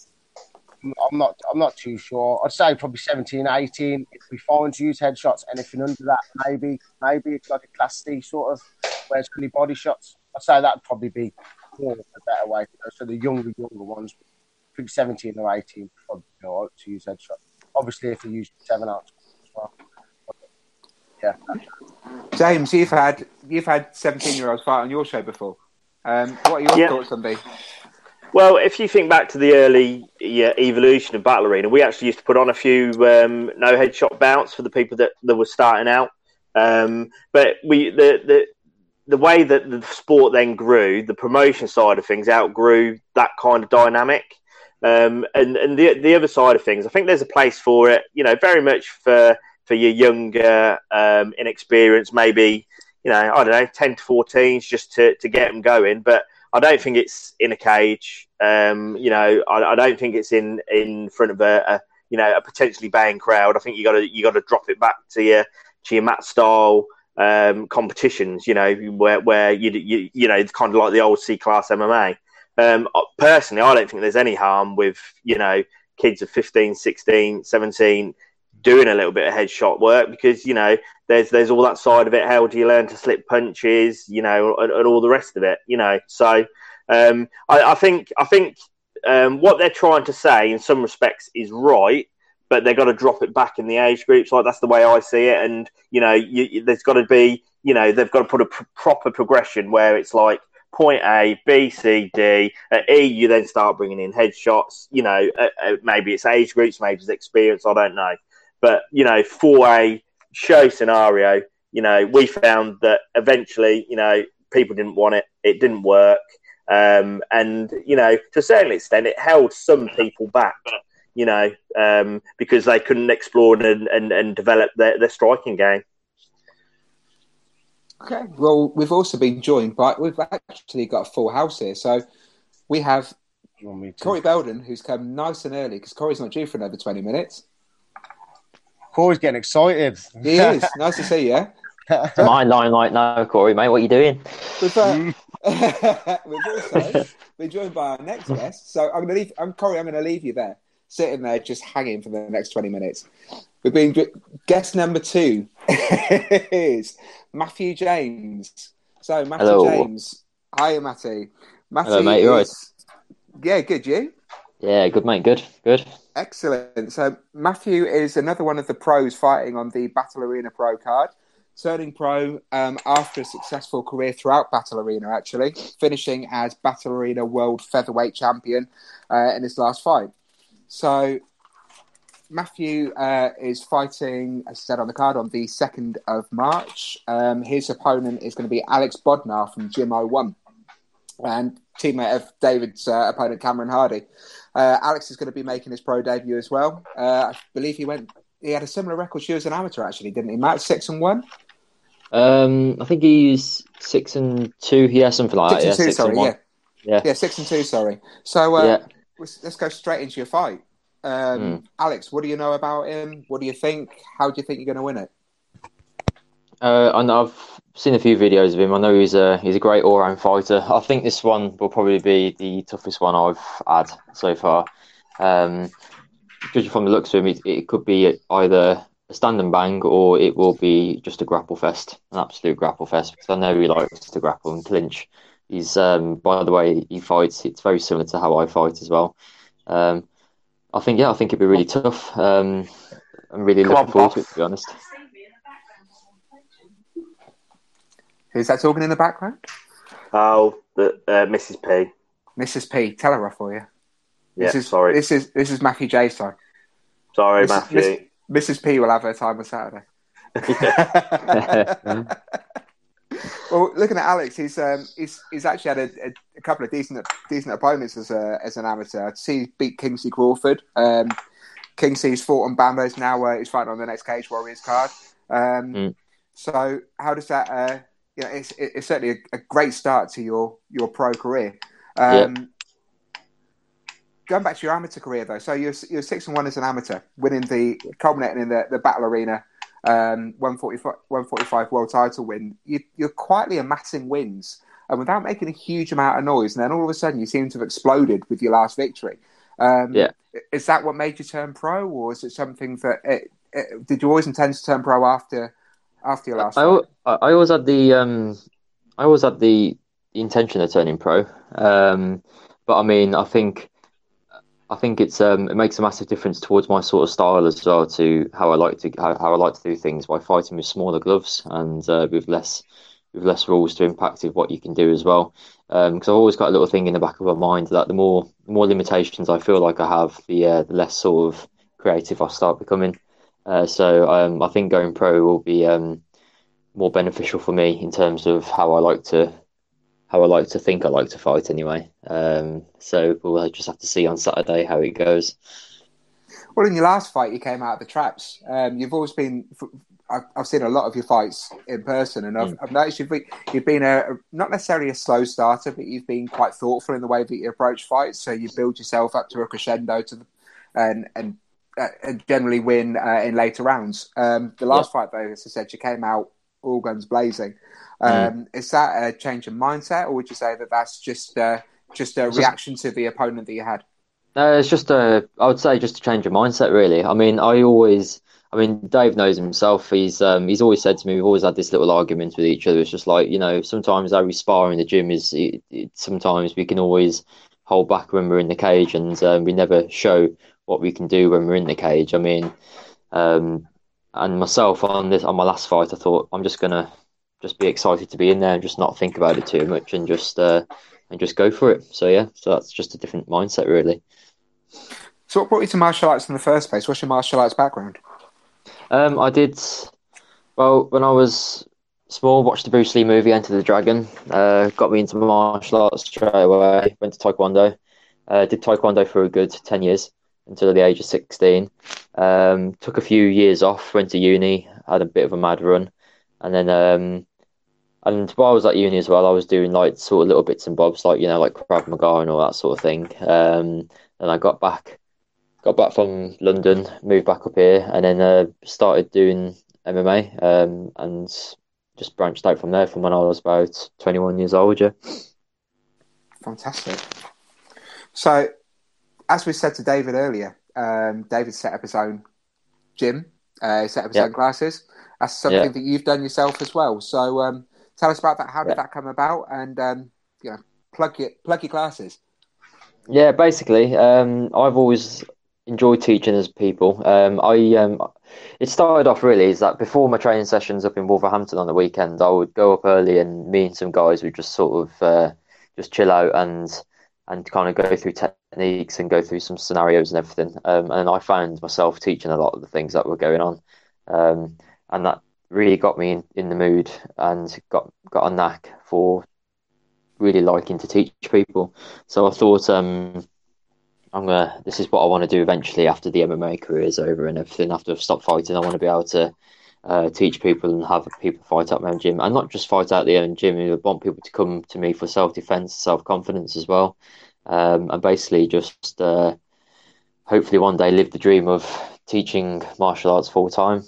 I'm not I'm not too sure. I'd say probably seventeen, eighteen. It'd be fine to use headshots. Anything under that, maybe maybe it's like a class D sort of, where it's only body shots. I'd say that'd probably be more of a better way to go. So the younger, younger ones, I think seventeen or eighteen, probably you know, to use headshots. Obviously, if you use seven ounce as well. But, yeah. James, you've had you've had seventeen-year-olds fight on your show before. Um, what are your yeah. thoughts on these? Well, if you think back to the early yeah, evolution of Battle Arena, we actually used to put on a few um, no headshot bouts for the people that, that were starting out. Um, but we the, the the way that the sport then grew, the promotion side of things outgrew that kind of dynamic. Um, and and the the other side of things, I think there's a place for it. You know, very much for for your younger, um, inexperienced, maybe you know, I don't know, ten to fourteens, just to to get them going, but. I don't think it's in a cage. Um, you know, I, I don't think it's in, in front of a, a you know a potentially baying crowd. I think you got to you got to drop it back to your to your mat style um, competitions. You know, where where you you you know it's kind of like the old C class M M A. Um, personally, I don't think there's any harm with you know kids of fifteen, sixteen, seventeen doing a little bit of headshot work because you know there's there's all that side of it. How do you learn to slip punches, you know, and, and all the rest of it, you know? So um, I, I think I think um, what they're trying to say in some respects is right, but they've got to drop it back in the age groups. Like that's the way I see it, and you know, you, you, there's got to be, you know, they've got to put a pr- proper progression where it's like point A, B, C, D. At E, you then start bringing in headshots. You know, uh, uh, maybe it's age groups, maybe it's experience. I don't know. But, you know, for a show scenario, you know, we found that eventually, you know, people didn't want it. It didn't work. Um, and, you know, to a certain extent, it held some people back, you know, um, because they couldn't explore and, and, and develop their, their striking game. Okay, well, we've also been joined by, we've actually got a full house here. So we have Corey Belden, who's come nice and early because Corey's not due for another twenty minutes. Corey's getting excited. He is. Nice to see you. So, my limelight now, Corey, mate. What are you doing? We've, uh, we've also been joined by our next guest. So I'm going to leave. I'm Corey. I'm going to leave you there, sitting there, just hanging for the next twenty minutes. We've been guest number two is Matthew James. So Matthew Hello. James. Hi, Matty. Matthew Hello, mate. You right? Yeah, good. You? Yeah, good, mate. Good, good. Excellent. So Matthew is another one of the pros fighting on the Battle Arena Pro card. Turning pro um, after a successful career throughout Battle Arena, actually, finishing as Battle Arena World Featherweight Champion uh, in his last fight. So, Matthew uh, is fighting, as I said on the card, on the second of March. Um, his opponent is going to be Alex Bodnar from Gym oh one, and teammate of David's uh, opponent, Cameron Hardy. Uh, Alex is going to be making his pro debut as well. Uh, I believe he went. He had a similar record to you as an amateur, actually, didn't he, Matt? Six and one. Um, I think he's six and two. Yeah, something like six that. And yeah, two, six sorry, and one. yeah. Yeah, yeah, six and two. Sorry. So uh, yeah. let's, let's go straight into your fight. Um, Mm. Alex, what do you know about him? What do you think? How do you think you're going to win it? Uh, I know I've seen a few videos of him. I know he's a he's a great all-round fighter. I think this one will probably be the toughest one I've had so far. Um, judging from the looks of him, it, it could be either a stand and bang, or it will be just a grapple fest, an absolute grapple fest. Because I know he likes to grapple and clinch. He's, um, by the way he fights, it's very similar to how I fight as well. Um, I think, yeah, I think it'd be really tough. Um, I'm really Come looking on, forward boss. to it, to be honest. Who's that talking in the background? Oh, the, uh, Missus P. Missus P. Tell her off for you. Yeah, This is, sorry. This is this is Matthew J's time. Sorry, Missus Matthew. Miss, Missus P will have her time on Saturday. Well, looking at Alex, he's um, he's he's actually had a, a, a couple of decent decent opponents as a as an amateur. I see he beat Kingsley Crawford. Um, Kingsley's fought on Bambo's now. Uh, he's fighting on the next Cage Warriors card. Um, Mm. So how does that? Uh, you know, it's it's certainly a, a great start to your your pro career. Um, Yeah. Going back to your amateur career though, so you're you're six and one as an amateur, winning the culminating in the, the Battle Arena um, one forty-five world title win. You, you're quietly amassing wins and without making a huge amount of noise, and then all of a sudden you seem to have exploded with your last victory. Um, Yeah. Is that what made you turn pro, or is it something that it, it, did you always intend to turn pro after after your last I, fight? I I always had the um I always had the, the intention of turning pro. Um, but I mean, I think I think it's um it makes a massive difference towards my sort of style as well, to how I like to how, how I like to do things by fighting with smaller gloves and uh, with less with less rules to impact with what you can do as well. Um, because I've always got a little thing in the back of my mind that the more the more limitations I feel like I have, the uh, the less sort of creative I start becoming. Uh, so um, I think going pro will be um more beneficial for me in terms of how I like to how I like to think I like to fight anyway. Um, so we'll just have to see on Saturday how it goes. Well, in your last fight, you came out of the traps. Um, you've always been. I've, I've seen a lot of your fights in person, and I've, Mm. I've noticed you've been, you've been a not necessarily a slow starter, but you've been quite thoughtful in the way that you approach fights. So you build yourself up to a crescendo to the, and and, uh, and generally win uh, in later rounds. Um, the last fight, though, as I said, you came out all guns blazing. Um, Mm. Is that a change in mindset, or would you say that that's just uh, just a Just- reaction to the opponent that you had? Uh, it's just a, I would say just a change of mindset, really. I mean, I always, I mean, Dave knows himself. He's um, he's always said to me, we've always had this little argument with each other. It's just like, you know, sometimes how we spar in the gym is, it, it, sometimes we can always hold back when we're in the cage, and um, we never show what we can do when we're in the cage. I mean, um, and myself on this, on my last fight, I thought I'm just gonna just be excited to be in there and just not think about it too much, and just uh, and just go for it. So yeah, so that's just a different mindset, really. So what brought you to martial arts in the first place? What's your martial arts background? Um, I did well when I was small, watched the Bruce Lee movie Enter the Dragon. Uh, got me into martial arts straight away. Went to Taekwondo. Uh, did Taekwondo for a good ten years until the age of sixteen. Um, took a few years off. Went to uni. Had a bit of a mad run, and then um, and while I was at uni as well, I was doing like sort of little bits and bobs, like you know, like Krav Maga and all that sort of thing. Um, and I got back, got back from London, moved back up here, and then uh, started doing M M A. Um, and just branched out from there from when I was about twenty-one years old. Yeah. Fantastic. So, as we said to David earlier, um, David set up his own gym, uh, set up his Yeah. own classes. That's something Yeah. that you've done yourself as well. So, um, tell us about that. How did Yeah. that come about? And um, you know, plug your plug your classes. Yeah, basically, um, I've always enjoyed teaching as people. Um, I um, it started off really is that before my training sessions up in Wolverhampton on the weekend, I would go up early and me and some guys would just sort of uh, just chill out and and kind of go through techniques and go through some scenarios and everything. Um, and I found myself teaching a lot of the things that were going on, um, and that really got me in, in the mood and got got a knack for really liking to teach people. So I thought, um, I'm gonna. This is what I want to do eventually after the M M A career is over and everything. After I've stopped fighting, I want to be able to uh, teach people and have people fight at my own gym, and not just fight out the own gym. I want people to come to me for self defense, self confidence as well, um, and basically just uh, hopefully one day live the dream of teaching martial arts full time.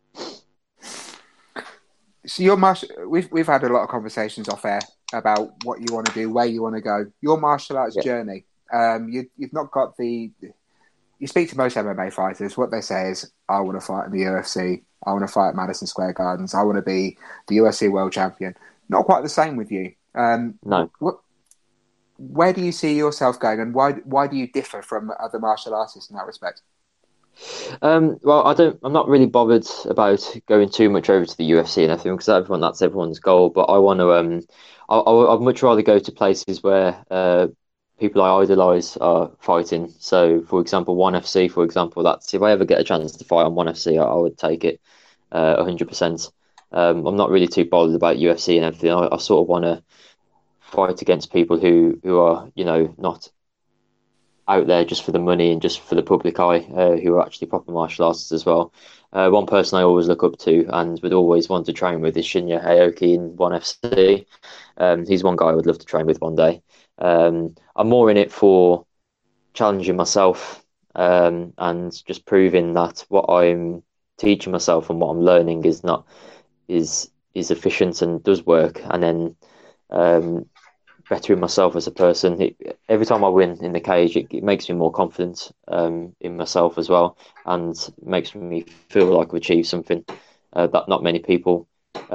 So your martial, we've we've had a lot of conversations off air about what you want to do, where you want to go. Your martial arts Yeah. journey. Um, you you've not got the. You speak to most M M A fighters. What they say is, "I want to fight in the U F C. I want to fight at Madison Square Gardens. I want to be the U F C world champion." Not quite the same with you. Um, No. what? Where do you see yourself going, and why why do you differ from other martial artists in that respect? Um, well, I don't. I'm not really bothered about going too much over to the U F C and everything because everyone that's everyone's goal. But I want to. Um, I, I, I'd much rather go to places where uh, people I idolise are fighting. So, for example, ONE F C, for example, that's if I ever get a chance to fight on ONE F C, I, I would take it uh, one hundred percent. Um, I'm not really too bothered about U F C and everything. I, I sort of want to fight against people who who are, you know, not out there just for the money and just for the public eye, uh, who are actually proper martial artists as well. Uh, one person I always look up to and would always want to train with is Shinya Aoki in ONE F C. Um, he's one guy I would love to train with one day. Um, I'm more in it for challenging myself um, and just proving that what I'm teaching myself and what I'm learning is not is is efficient and does work, and then um, bettering myself as a person. It, every time I win in the cage, it, it makes me more confident um, in myself as well, and makes me feel like I've achieved something uh, that not many people uh,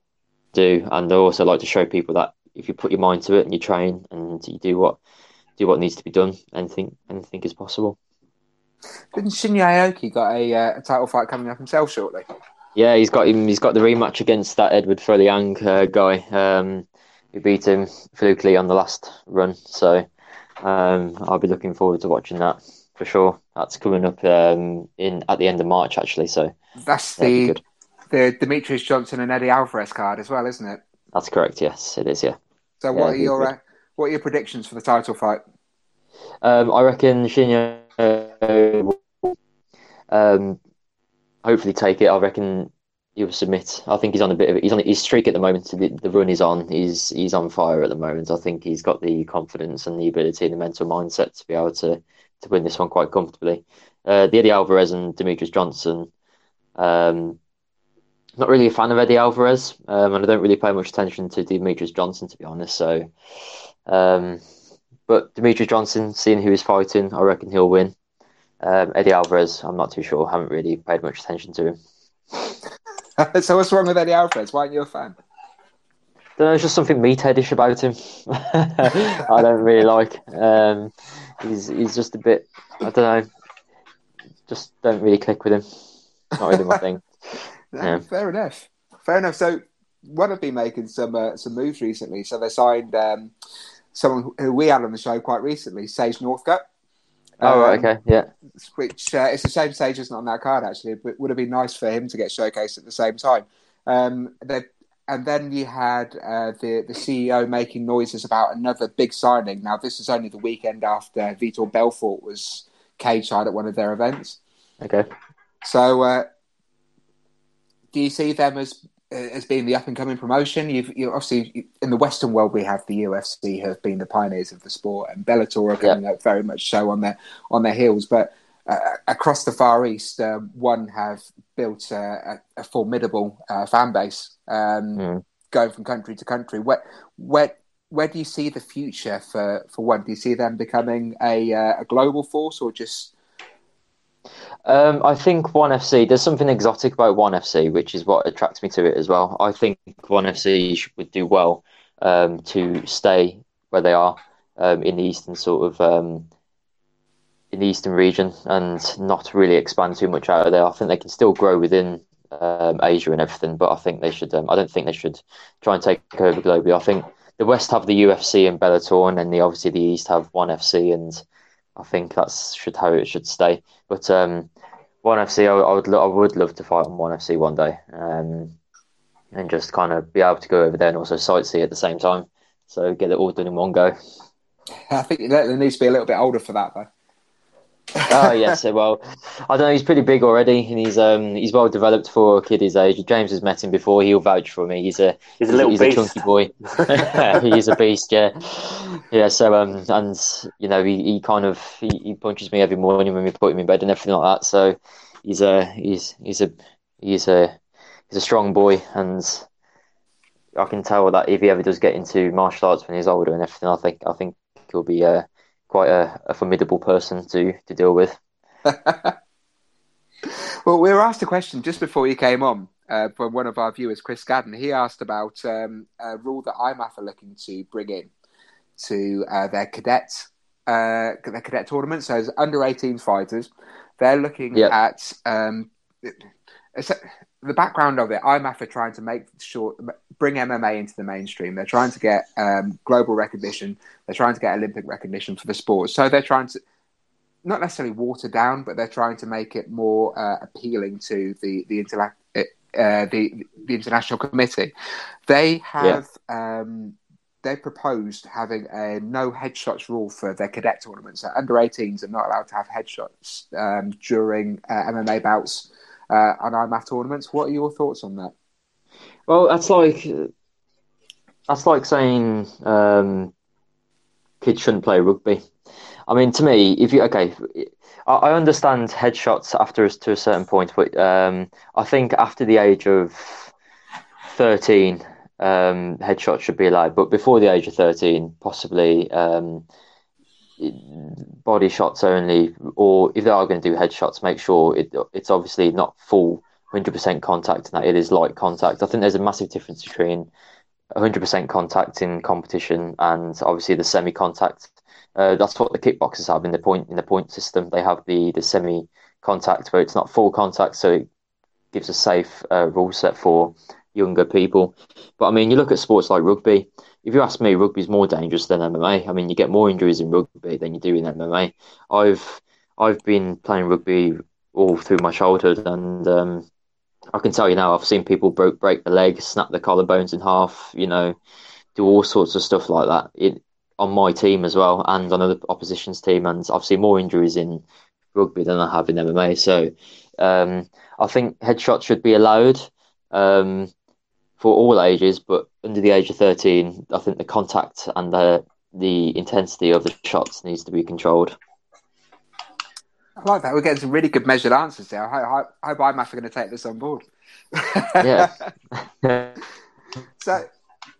do. And I also like to show people that if you put your mind to it and you train and you do what do what needs to be done, anything anything is possible. Didn't Shinya Aoki got a, uh, a title fight coming up himself shortly? Yeah, he's got him. He's got the rematch against that Edward Furliang uh, guy. Um, who beat him flukily on the last run. So um, I'll be looking forward to watching that for sure. That's coming up um, in at the end of March, actually. So that's the the Demetrius Johnson and Eddie Alvarez card as well, isn't it? That's correct. Yes, it is. Yeah. So what yeah, are your uh, what are your predictions for the title fight? Um, I reckon Shinya uh, um, hopefully take it. I reckon he'll submit. I think he's on a bit of he's on his streak at the moment. The, the run is on. He's he's on fire at the moment. I think he's got the confidence and the ability and the mental mindset to be able to to win this one quite comfortably. Uh, the Eddie Alvarez and Demetrius Johnson. Um, not really a fan of Eddie Alvarez, um, and I don't really pay much attention to Demetrius Johnson, to be honest. So, um, but Demetrius Johnson, seeing who he's fighting, I reckon he'll win. Um, Eddie Alvarez, I'm not too sure. I haven't really paid much attention to him. So what's wrong with Eddie Alvarez? Why aren't you a fan? There's just something meatheadish about him. I don't really like. Um, he's he's just a bit. I don't know. Just don't really click with him. Not really my thing. No, Yeah. Fair enough. Fair enough. So one have been making some uh, some moves recently. So they signed um, someone who we had on the show quite recently, Sage Northcutt. Oh, um, right, okay, yeah. Which uh, it's the same Sage isn't on that card actually, but would have been nice for him to get showcased at the same time. Um, they've and then you had uh, the the C E O making noises about another big signing. Now, this is only the weekend after Vitor Belfort was cage-side at one of their events. Okay. So, uh, do you see them as as being the up and coming promotion? You've you obviously in the Western world we have the U F C who have been the pioneers of the sport, and Bellator are coming yeah. up very much so on their on their heels. But uh, across the Far East, uh, one have built a, a, a formidable uh, fan base, um, mm. going from country to country. Where where where do you see the future for, for one? Do you see them becoming a uh, a global force, or just? Um, I think One F C, there's something exotic about One F C, which is what attracts me to it as well. I think One F C would do well um, to stay where they are um, in the eastern sort of um, in the eastern region and not really expand too much out of there. I think they can still grow within um, Asia and everything, but I think they should. Um, I don't think they should try and take over globally. I think the West have the U F C and Bellator, and then the obviously the East have One F C, and I think that's should how it should stay. But um, One F C, I, I would I would love to fight on One F C one day, um, and just kind of be able to go over there and also sightsee at the same time. So get it all done in one go. I think there needs to be a little bit older for that, though. Oh yes, well, I don't know. He's pretty big already, and he's um he's well developed for a kid his age. James has met him before; he'll vouch for me. He's a he's a little he's beast. a chunky boy. He's a beast, yeah, yeah. So um and you know he, he kind of he, he punches me every morning when we put him in bed and everything like that. So he's a he's he's a he's a he's a strong boy, and I can tell that if he ever does get into martial arts when he's older and everything, I think I think he'll be uh quite a, a formidable person to, to deal with. Well, we were asked a question just before you came on uh, from one of our viewers, Chris Gadden. He asked about um, a rule that I M A F are looking to bring in to uh, their cadet uh, their cadet tournaments. So as under eighteen fighters, they're looking yep. at um, it's, the background of it. I M A F are trying to make sure bring M M A into the mainstream. They're trying to get um, global recognition. They're trying to get Olympic recognition for the sport. So they're trying to not necessarily water down, but they're trying to make it more uh, appealing to the the, intellect, uh, the the international committee. They have yeah. um, they proposed having a no headshots rule for their cadet tournaments. So under eighteens are not allowed to have headshots um, during uh, M M A bouts. Uh, on I M A F tournaments. What are your thoughts on that? Well, that's like that's like saying um, kids shouldn't play rugby. I mean, to me, if you okay, I, I understand headshots after to a certain point, but um, I think after the age of thirteen, um, headshots should be allowed. But before the age of thirteen, possibly. Um, body shots only, or if they are going to do headshots, make sure it it's obviously not full one hundred percent contact and that it is light contact. I think there's a massive difference between one hundred percent contact in competition and obviously the semi-contact. Uh, that's what the kickboxers have in the point in the point system. They have the, the semi-contact where it's not full contact, so it gives a safe uh, rule set for younger people. But I mean, you look at sports like rugby. If you ask me, rugby is more dangerous than M M A. I mean, you get more injuries in rugby than you do in M M A. I've I've been playing rugby all through my childhood, and um, I can tell you now, I've seen people break break the leg, snap the collarbones in half, you know, do all sorts of stuff like that. It on my team as well, and on other opposition's team, and I've seen more injuries in rugby than I have in M M A. So um, I think headshots should be allowed. Um, for all ages, but under the age of thirteen, I think the contact and the the intensity of the shots needs to be controlled. I like that. We're getting some really good measured answers there. I hope, I hope I M A F are going to take this on board. Yeah. So,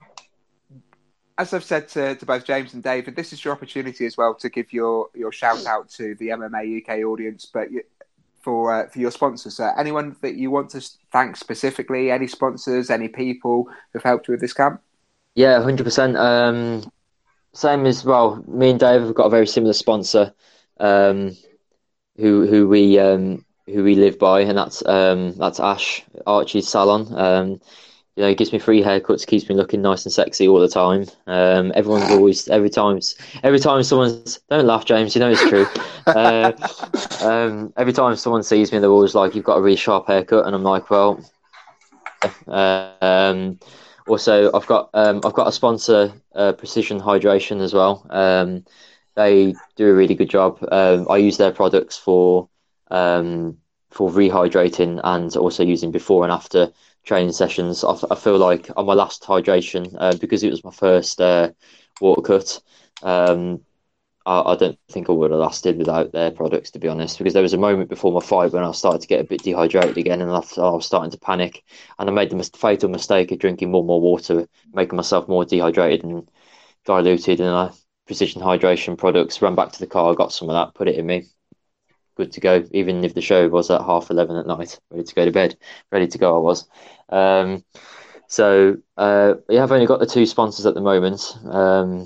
as I've said to, to both James and David, this is your opportunity as well to give your, your shout out to the M M A U K audience, but you, for uh, for your sponsors. Uh, anyone that you want to thank specifically? Any sponsors? Any people who've helped you with this camp? Yeah, one hundred percent. Um, same as well. Me and Dave have got a very similar sponsor, um, who who we um, who we live by, and that's um, that's Ash Archie's salon. Um, you know, he gives me free haircuts, keeps me looking nice and sexy all the time. Um, everyone's always every time every time someone's don't laugh, James. You know it's true. uh, um, every time someone sees me, they're always like, "You've got a really sharp haircut," and I'm like, "Well." Uh, um, also, I've got um, I've got a sponsor, uh, Precision Hydration as well. Um, they do a really good job. Um, I use their products for um, for rehydrating and also using before and after training sessions. I, I feel like on my last hydration, uh, because it was my first uh, water cut, um, I, I don't think I would have lasted without their products, to be honest, because there was a moment before my fight when I started to get a bit dehydrated again, and I, I was starting to panic, and I made the mis- fatal mistake of drinking more and more water, making myself more dehydrated and diluted, and I precision hydration products, ran back to the car, got some of that, put it in me, good to go, even if the show was at half eleven at night, ready to go to bed, ready to go I was. Um, so, uh, yeah, I've only got the two sponsors at the moment, um,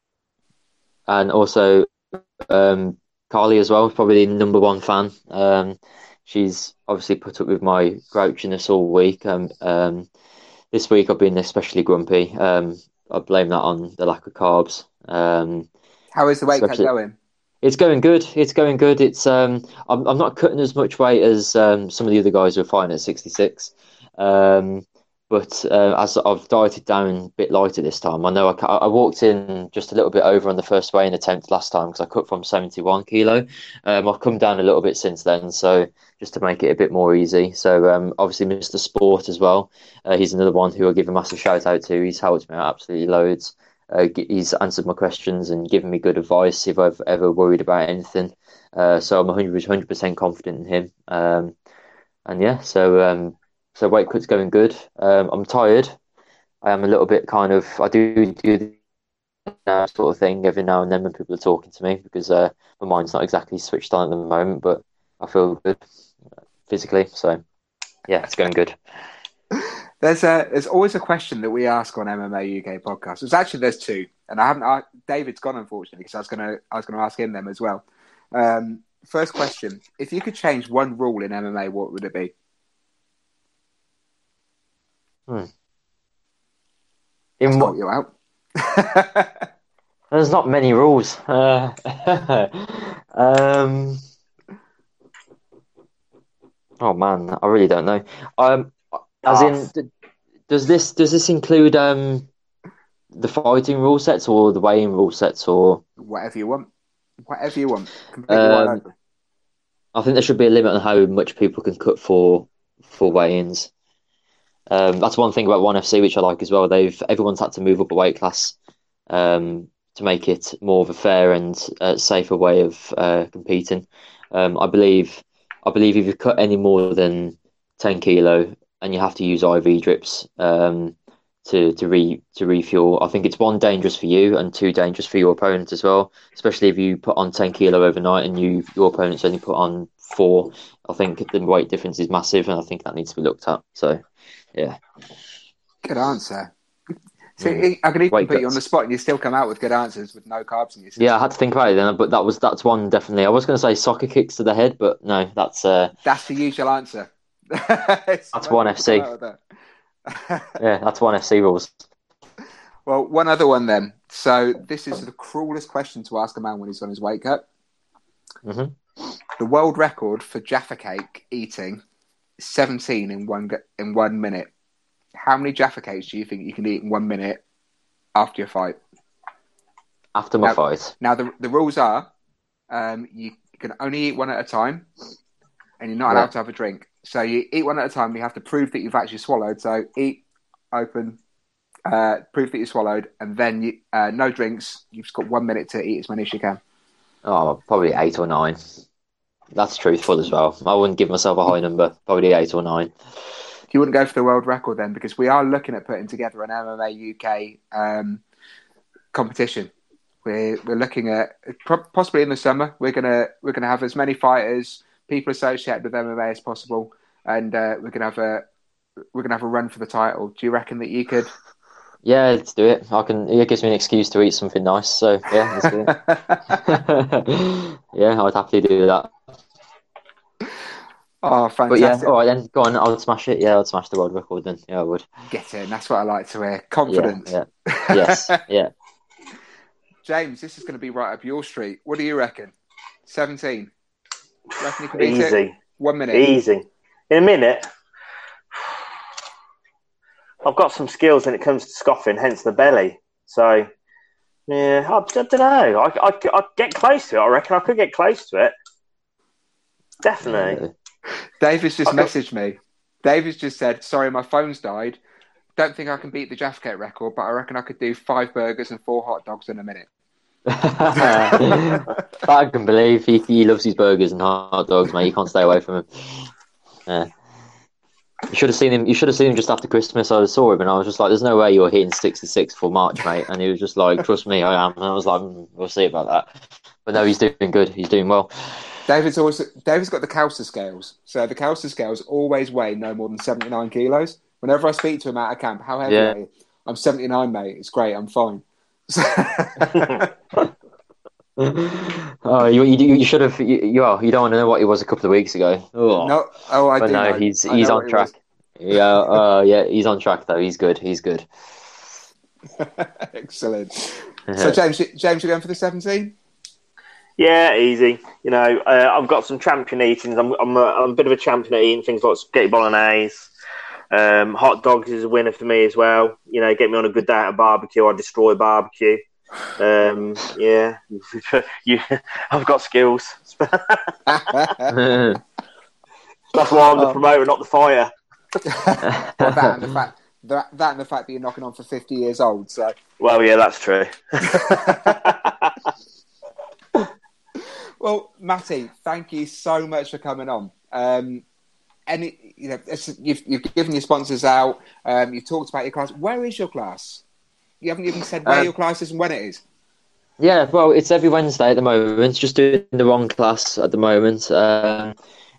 and also um, Carly as well, probably the number one fan. Um, she's obviously put up with my grouchiness all week. Um, um, this week I've been especially grumpy. Um, I blame that on the lack of carbs. Um, How is the weight cut especially, going? it's going good. It's going good. It's um, I'm I'm not cutting as much weight as um, some of the other guys who are fighting at sixty-six. Um, but uh, as I've dieted down a bit lighter this time, I know I, ca- I walked in just a little bit over on the first weighing attempt last time because I cut from seventy-one kilo. Um, I've come down a little bit since then, so just to make it a bit more easy. So um, obviously Mister Sport as well. Uh, he's another one who I'll give a massive shout out to. He's helped me out absolutely loads. Uh, he's answered my questions and given me good advice if I've ever worried about anything. Uh, so I'm one hundred percent confident in him. Um, and yeah, so um, so weight cut's going good. Um, I'm tired. I am a little bit kind of. I do do that sort of thing every now and then when people are talking to me because uh, my mind's not exactly switched on at the moment, but I feel good physically. So yeah, it's going good. There's a there's always a question that we ask on M M A U K podcast. It's actually there's two, and I haven't. I, David's gone unfortunately because I was gonna I was gonna ask him them as well. Um, first question: if you could change one rule in M M A, what would it be? Hmm. Let's In call what? you out. There's not many rules. Uh, um, oh man, I really don't know. Um, as in, Pass. d- does this does this include um the fighting rule sets or the weighing rule sets or? Whatever you want. Whatever you want. Completely wide Um, open. I think there should be a limit on how much people can cut for for weigh-ins. Um, that's one thing about ONE F C which I like as well. They've everyone's had to move up a weight class um, to make it more of a fair and uh, safer way of uh, competing. Um, I believe I believe if you cut any more than ten kilo and you have to use I V drips um, to to re to refuel, I think it's one dangerous for you and two dangerous for your opponent as well. Especially if you put on ten kilo overnight and you your opponent's only put on four. I think the weight difference is massive, and I think that needs to be looked at. So. Yeah. Good answer. So Mm. I can even Weight put you on the cuts. spot, and you still come out with good answers with no carbs in your system. Yeah, I had to think about it then, but that was that's one definitely. I was going to say soccer kicks to the head, but no, that's uh, That's the usual answer. that's ONE F C. That. Yeah, that's ONE F C rules. Well, one other one then. So this is the cruelest question to ask a man when he's on his weight cut. Mm-hmm. The world record for Jaffa cake eating is seventeen in one in one minute. How many Jaffa cakes do you think you can eat in one minute after your fight? After my now, fight. Now the the rules are, um, you can only eat one at a time, and you're not allowed Yeah. to have a drink. So you eat one at a time. You have to prove that you've actually swallowed. So eat, open, uh, prove that you swallowed, and then you, uh, no drinks. You've just got one minute to eat as many as you can. Oh, probably eight or nine. That's truthful as well. I wouldn't give myself a high number. Probably eight or nine. You wouldn't go for the world record then, because we are looking at putting together an M M A U K um, competition. We're we're looking at possibly in the summer. We're gonna we're gonna have as many fighters, people associated with M M A as possible, and uh, we're gonna have a we're gonna have a run for the title. Do you reckon that you could? Yeah, let's do it. I can. It gives me an excuse to eat something nice. So yeah, let's do it. Yeah, I'd happily do that. Oh, fantastic! But yeah, all right then. Go on. I'll smash it. Yeah, I'll smash the world record then. Yeah, I would. Get in. That's what I like to hear. Confidence. Yeah. yeah. Yes. Yeah. James, this is going to be right up your street. What do you reckon? seventeen. Reckon you can beat Easy. it? One minute. Easy. In a minute. I've got some skills when it comes to scoffing, hence the belly. So, yeah, I, I don't know. I, I, I'd get close to it. I reckon I could get close to it. Definitely. Uh, David's just I could- messaged me. David's just said, sorry, my phone's died. Don't think I can beat the Jaffcake record, but I reckon I could do five burgers and four hot dogs in a minute. I can believe he, he loves his burgers and hot dogs, mate. You can't stay away from him. Yeah. You should have seen him. You should have seen him just after Christmas. I saw him, and I was just like, "There's no way you're hitting sixty-six for March, mate." And he was just like, "Trust me, I am." And I was like, mm, "We'll see about that." But no, he's doing good. He's doing well. David's always David's got the Cowser scales, so the Cowser scales always weigh no more than seventy-nine kilos. Whenever I speak to him out of camp, how heavy Yeah. are you? I'm seventy-nine, mate. It's great. I'm fine. Oh, you you, you should have. You, you, oh, you don't want to know what he was a couple of weeks ago. Oh. No, oh, I But do. no, know. he's I he's know on what he track. Yeah, uh, yeah, he's on track though. He's good. He's good. was. Excellent. So, James, James, you're going for the seventeen? Yeah, easy. You know, uh, I've got some champion eatings. I'm, I'm, a, I'm a bit of a champion at eating things like spaghetti bolognese. Um, hot dogs is a winner for me as well. You know, get me on a good day at a barbecue. I destroy barbecue. Um, yeah, you, I've got skills. That's why I'm the promoter, not the fire. Well, that and the fact that, that and the fact that you're knocking on for fifty years old. So, Well, yeah, that's true. well, Matty, thank you so much for coming on. Um, and it, you know, it's, you've, you've given your sponsors out. Um, you've talked about your class. Where is your class? You haven't even said where Um, your class is and when it is. Yeah, well, it's every Wednesday at the moment. Just doing the wrong class at the moment. Um,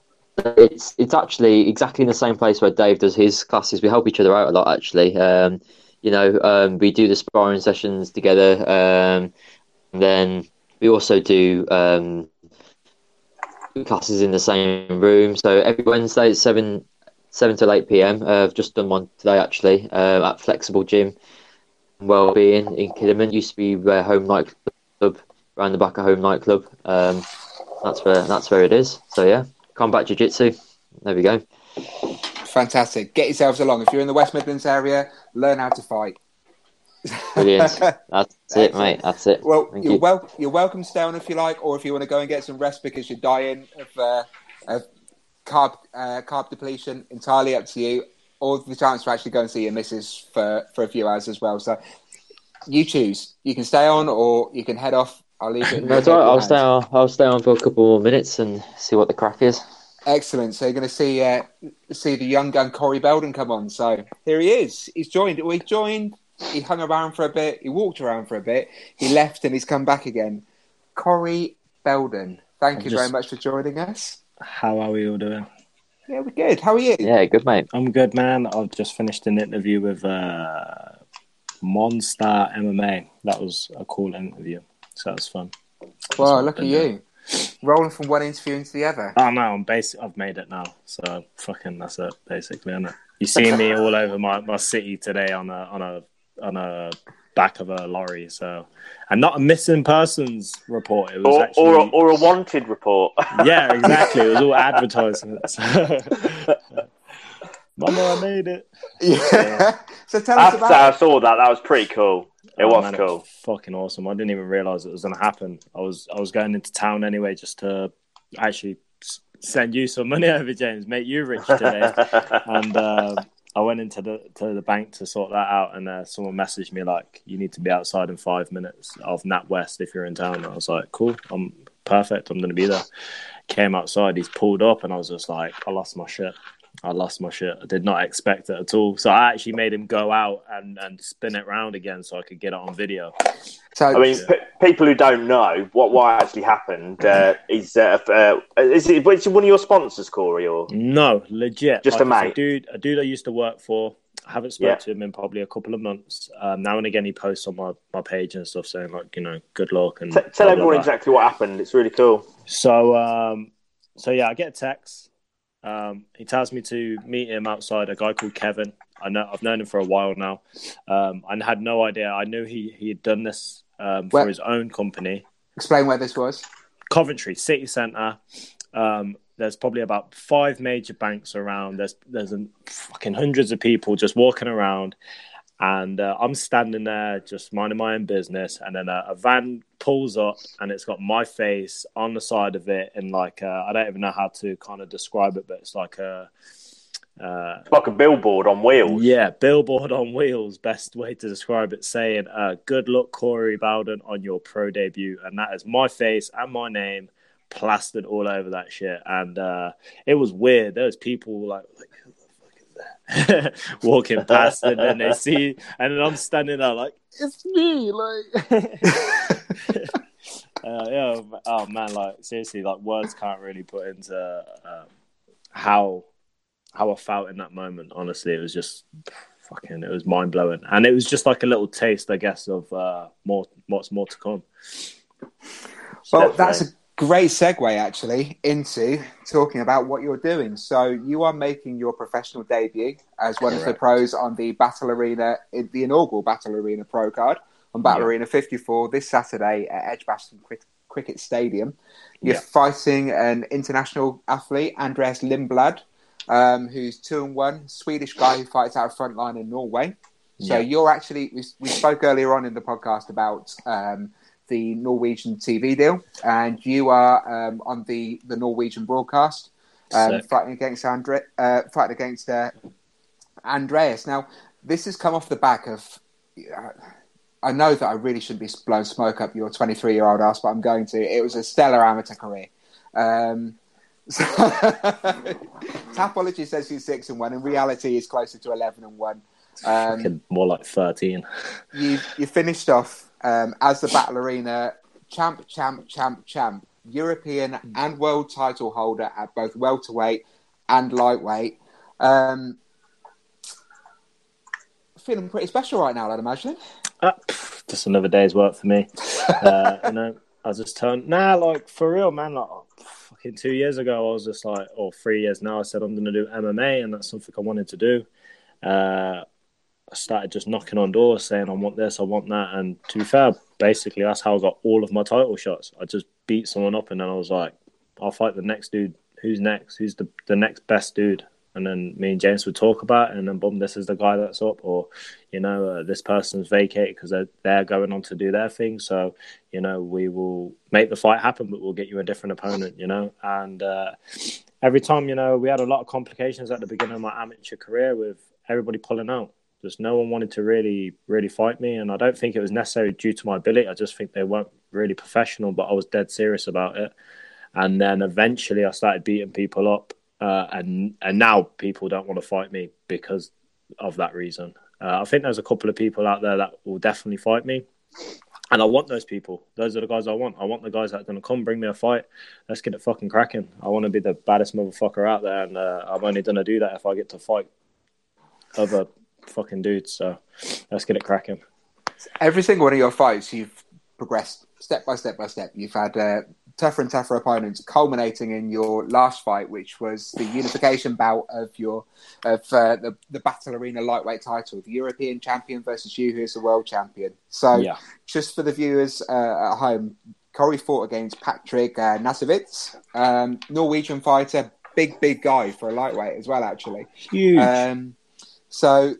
it's it's actually exactly in the same place where Dave does his classes. We help each other out a lot, actually. Um, you know, um, we do the sparring sessions together, um, and then we also do um, classes in the same room. So every Wednesday it's seven seven till eight p m. Uh, I've just done one today actually uh, at Flexible Gym. Wellbeing in Kidderman. Used to be where Home Nightclub, around the back of Home Nightclub. Um, that's where that's where it is. So yeah, combat jiu-jitsu. There we go. Fantastic. Get yourselves along. If you're in the West Midlands area, learn how to fight. Brilliant. That's it, mate. That's it. Well, Thank you're you. wel- you're welcome to stay on if you like, or if you want to go and get some rest because you're dying of, uh, of carb uh, carb depletion. Entirely up to you. Or the chance to actually go and see your missus for, for a few hours as well. So you choose. You can stay on or you can head off. I'll leave it in No, it's your all right. I'll hands. stay on. I'll stay on for a couple more minutes and see what the crack is. Excellent. So you're going to see uh, see the young gun Corey Belden come on. So here he is. He's joined. Well, he joined. He hung around for a bit. He walked around for a bit. He left and he's come back again. Corey Belden, thank I'm you just- very much for joining us. How are we all doing? Yeah, we're good. How are you? Yeah, good mate. I'm good, man. I've just finished an interview with uh, Monster M M A. That was a cool interview, so that was fun. That's what Well, I've look at been you. doing. Rolling from one interview into the other. Oh no, I'm basic. I've made it now, so fucking that's it, basically, isn't it? You see me all over my, my city today on a on a on a back of a lorry, so and not a missing persons report. It was Or, actually or, or a wanted report. yeah, exactly. It was all advertisements. Mama, I made it. Yeah. So tell us After about I saw that, that was pretty cool. It Oh, was man, cool. fucking awesome. I didn't even realize it was going to happen. I was I was going into town anyway just to actually s- send you some money over, James, make you rich today. and uh, I went into the to the bank to sort that out, and uh, someone messaged me like, "You need to be outside in five minutes of NatWest if you're in town." And I was like, "Cool, I'm perfect. I'm going to be there." Came outside, he's pulled up, and I was just like, I lost my shit. I lost my shit. I did not expect it at all. So I actually made him go out and, and spin it round again so I could get it on video. So I mean, p- people who don't know what what actually happened uh, is uh, uh, is it is it one of your sponsors, Corey, or No, legit. Just a Like, it's mate? A dude, a dude I used to work for. I haven't spoken Yeah. to him in probably a couple of months. Um, now and again, he posts on my, my page and stuff saying, like, you know, good luck. And T- blah, tell blah, everyone blah. exactly what happened. It's really cool. So, um, so yeah, I get a text. Um, he tells me to meet him outside. A guy called Kevin. I know I've known him for a while now. Um, I had no idea. I knew he he had done this um, for Where- his own company, explain where this was. Coventry City Centre. Um, there's probably about five major banks around. There's there's a, fucking hundreds of people just walking around. And uh, I'm standing there just minding my own business. And then a, a van pulls up and it's got my face on the side of it. And like, uh, I don't even know how to kind of describe it, but it's like a... Uh, it's like a billboard on wheels. Yeah, billboard on wheels. Best way to describe it, saying, uh, good luck, Corey Bowden, on your pro debut. And that is my face and my name plastered all over that shit. And uh, it was weird. There was people like... like walking past and then they see and then I'm standing there like it's me like uh, yeah oh man like seriously like words can't really put into um, how how I felt in that moment. Honestly, it was just fucking it was mind-blowing, and it was just like a little taste, I guess, of uh, more what's more to come. Well, definitely. That's a great segue, actually, into talking about what you're doing. So you are making your professional debut as one Correct. Of the pros on the Battle Arena, the inaugural Battle Arena Pro Card on Battle yeah. Arena fifty-four this Saturday at Edgbaston Cricket Stadium. You're yeah. fighting an international athlete, Andreas Lindblad, um, who's two and one, Swedish guy who fights out front line in Norway. So yeah. you're actually, we, we spoke earlier on in the podcast about... Um, the Norwegian T V deal, and you are um, on the, the Norwegian broadcast, um, fighting against Andre, uh, fighting against uh, Andreas. Now, this has come off the back of. Uh, I know that I really shouldn't be blowing smoke up your twenty-three-year-old ass, but I'm going to. It was a stellar amateur career. Um, so Tapology says he's six and one. In reality, he's closer to eleven and one. Um, more like thirteen. You you finished off. Um, as the Battle Arena champ, champ, champ, champ, European and world title holder at both welterweight and lightweight. Um, feeling pretty special right now, I'd imagine. Uh, just another day's work for me. uh, you know, I just turned... Nah, like, for real, man, like, oh, fucking two years ago, I was just like, or three years now, I said I'm going to do M M A, and that's something I wanted to do. Uh, I started just knocking on doors saying, I want this, I want that. And to be fair, basically, that's how I got all of my title shots. I just beat someone up and then I was like, I'll fight the next dude. Who's next? Who's the, the next best dude? And then me and James would talk about it, and then boom, this is the guy that's up. Or, you know, uh, this person's vacated because they're, they're going on to do their thing. So, you know, we will make the fight happen, but we'll get you a different opponent, you know. And uh, every time, you know, we had a lot of complications at the beginning of my amateur career with everybody pulling out. Just no one wanted to really, really fight me. And I don't think it was necessarily due to my ability. I just think they weren't really professional, but I was dead serious about it. And then eventually I started beating people up. Uh, and and now people don't want to fight me because of that reason. Uh, I think there's a couple of people out there that will definitely fight me. And I want those people. Those are the guys I want. I want the guys that are going to come bring me a fight. Let's get it fucking cracking. I want to be the baddest motherfucker out there. And uh, I'm only going to do that if I get to fight other fucking dudes. So let's get it cracking. Every single one of your fights, you've progressed step by step by step. You've had uh, tougher and tougher opponents, culminating in your last fight, which was the unification bout of your of uh, the the Battle Arena lightweight title, the European champion versus you, who is the world champion. So, yeah. Just for the viewers uh, at home, Corey fought against Patrick uh, Nasovitz, um, Norwegian fighter, big big guy for a lightweight as well, actually. Huge. Um, so.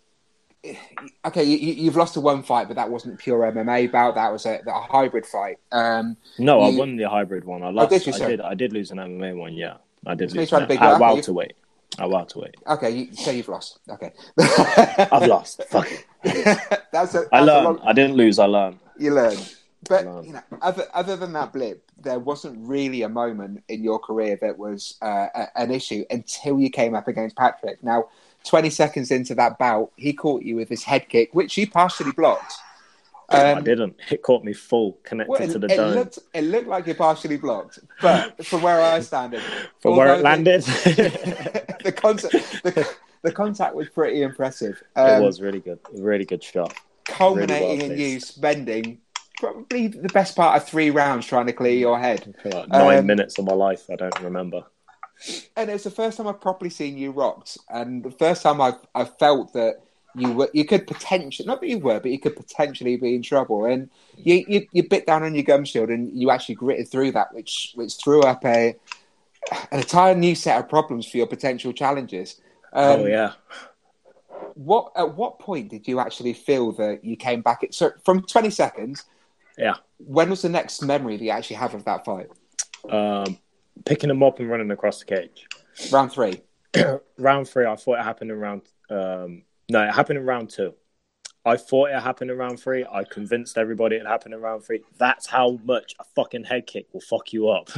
Okay, you, you've lost to one fight, but that wasn't pure M M A bout. That was a, a hybrid fight. Um, no, you... I won the hybrid one. I lost. Oh, did you, I did. I did lose an M M A one. Yeah, I did. Lose trying to at welterweight. At welterweight. Okay, you say you've lost. Okay, I've lost. Fuck it. that's a, that's I learned. Long... I didn't lose. I learned. You learned. But you know, other other than that blip, there wasn't really a moment in your career that was uh, a, an issue until you came up against Patrick. Now, twenty seconds into that bout, he caught you with his head kick, which you partially blocked. Um, I didn't. It caught me full, connected well, it, to the it dome. Looked, it looked like you partially blocked, but from where I stand, from where it landed, the, the contact, the, the contact was pretty impressive. Um, it was really good, really good shot. Culminating really well in you spending probably the best part of three rounds trying to clear your head. For like nine um, minutes of my life, I don't remember. And it was the first time I've properly seen you rocked, and the first time I've I felt that you were you could potentially not that you were, but you could potentially be in trouble. And you you, you bit down on your gum shield, and you actually gritted through that, which which threw up a an entire new set of problems for your potential challenges. Um, oh yeah. What at what point did you actually feel that you came back? At, so from twenty seconds, Yeah. When was the next memory that you actually have of that fight? Um, picking him up and running across the cage. Round three. Round three. I thought it happened in round. Um, no, it happened in round two. I thought it happened in round three. I convinced everybody it happened in round three. That's how much a fucking head kick will fuck you up.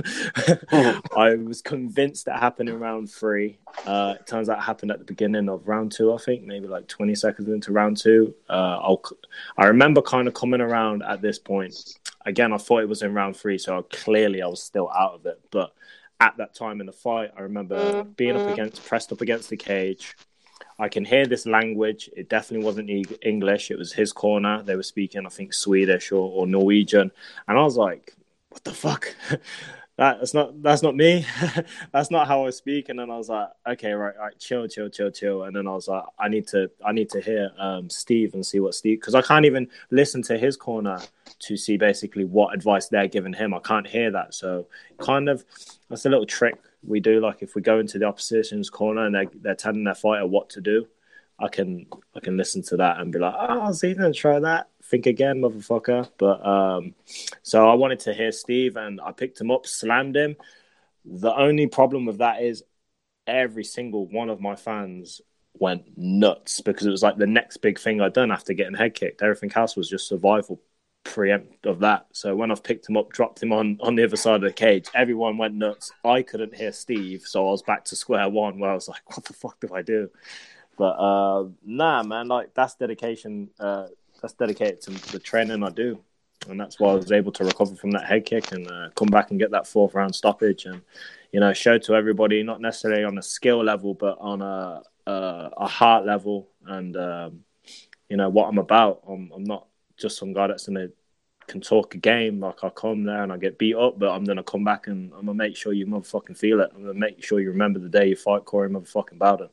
I was convinced it happened in round three. Uh, it turns out it happened at the beginning of round two, I think, maybe like twenty seconds into round two. Uh, I'll, I remember kind of coming around at this point. Again, I thought it was in round three, so clearly I was still out of it. But at that time in the fight, I remember being up against, pressed up against the cage. I can hear this language. It definitely wasn't English. It was his corner. They were speaking, I think, Swedish or, or Norwegian. And I was like, what the fuck? that, that's not that's not me. That's not how I speak. And then I was like, okay, right, right, chill, chill, chill, chill. And then I was like, I need to I need to hear um, Steve and see what Steve... Because I can't even listen to his corner to see basically what advice they're giving him. I can't hear that. So kind of, that's a little trick we do. Like if we go into the opposition's corner and they're, they're telling their fighter what to do, I can I can listen to that and be like, oh, so you didn't try that? Think again, motherfucker. But um, so I wanted to hear Steve and I picked him up, slammed him. The only problem with that is every single one of my fans went nuts because it was like the next big thing I'd done after getting head kicked. Everything else was just survival preempt of that. So when I've picked him up, dropped him on on the other side of the cage, everyone went nuts. I couldn't hear Steve, so I was back to square one where I was like, what the fuck do I do? But uh nah, man, like that's dedication. Uh that's dedicated to the training I do, and that's why I was able to recover from that head kick and uh, come back and get that fourth round stoppage and, you know, show to everybody, not necessarily on a skill level but on a a, a heart level and um you know what I'm about. I'm, I'm not just some guy that's gonna can talk a game. Like I come there and I get beat up, but I'm gonna come back and I'm gonna make sure you motherfucking feel it. I'm gonna make sure you remember the day you fight Corey motherfucking Bowden.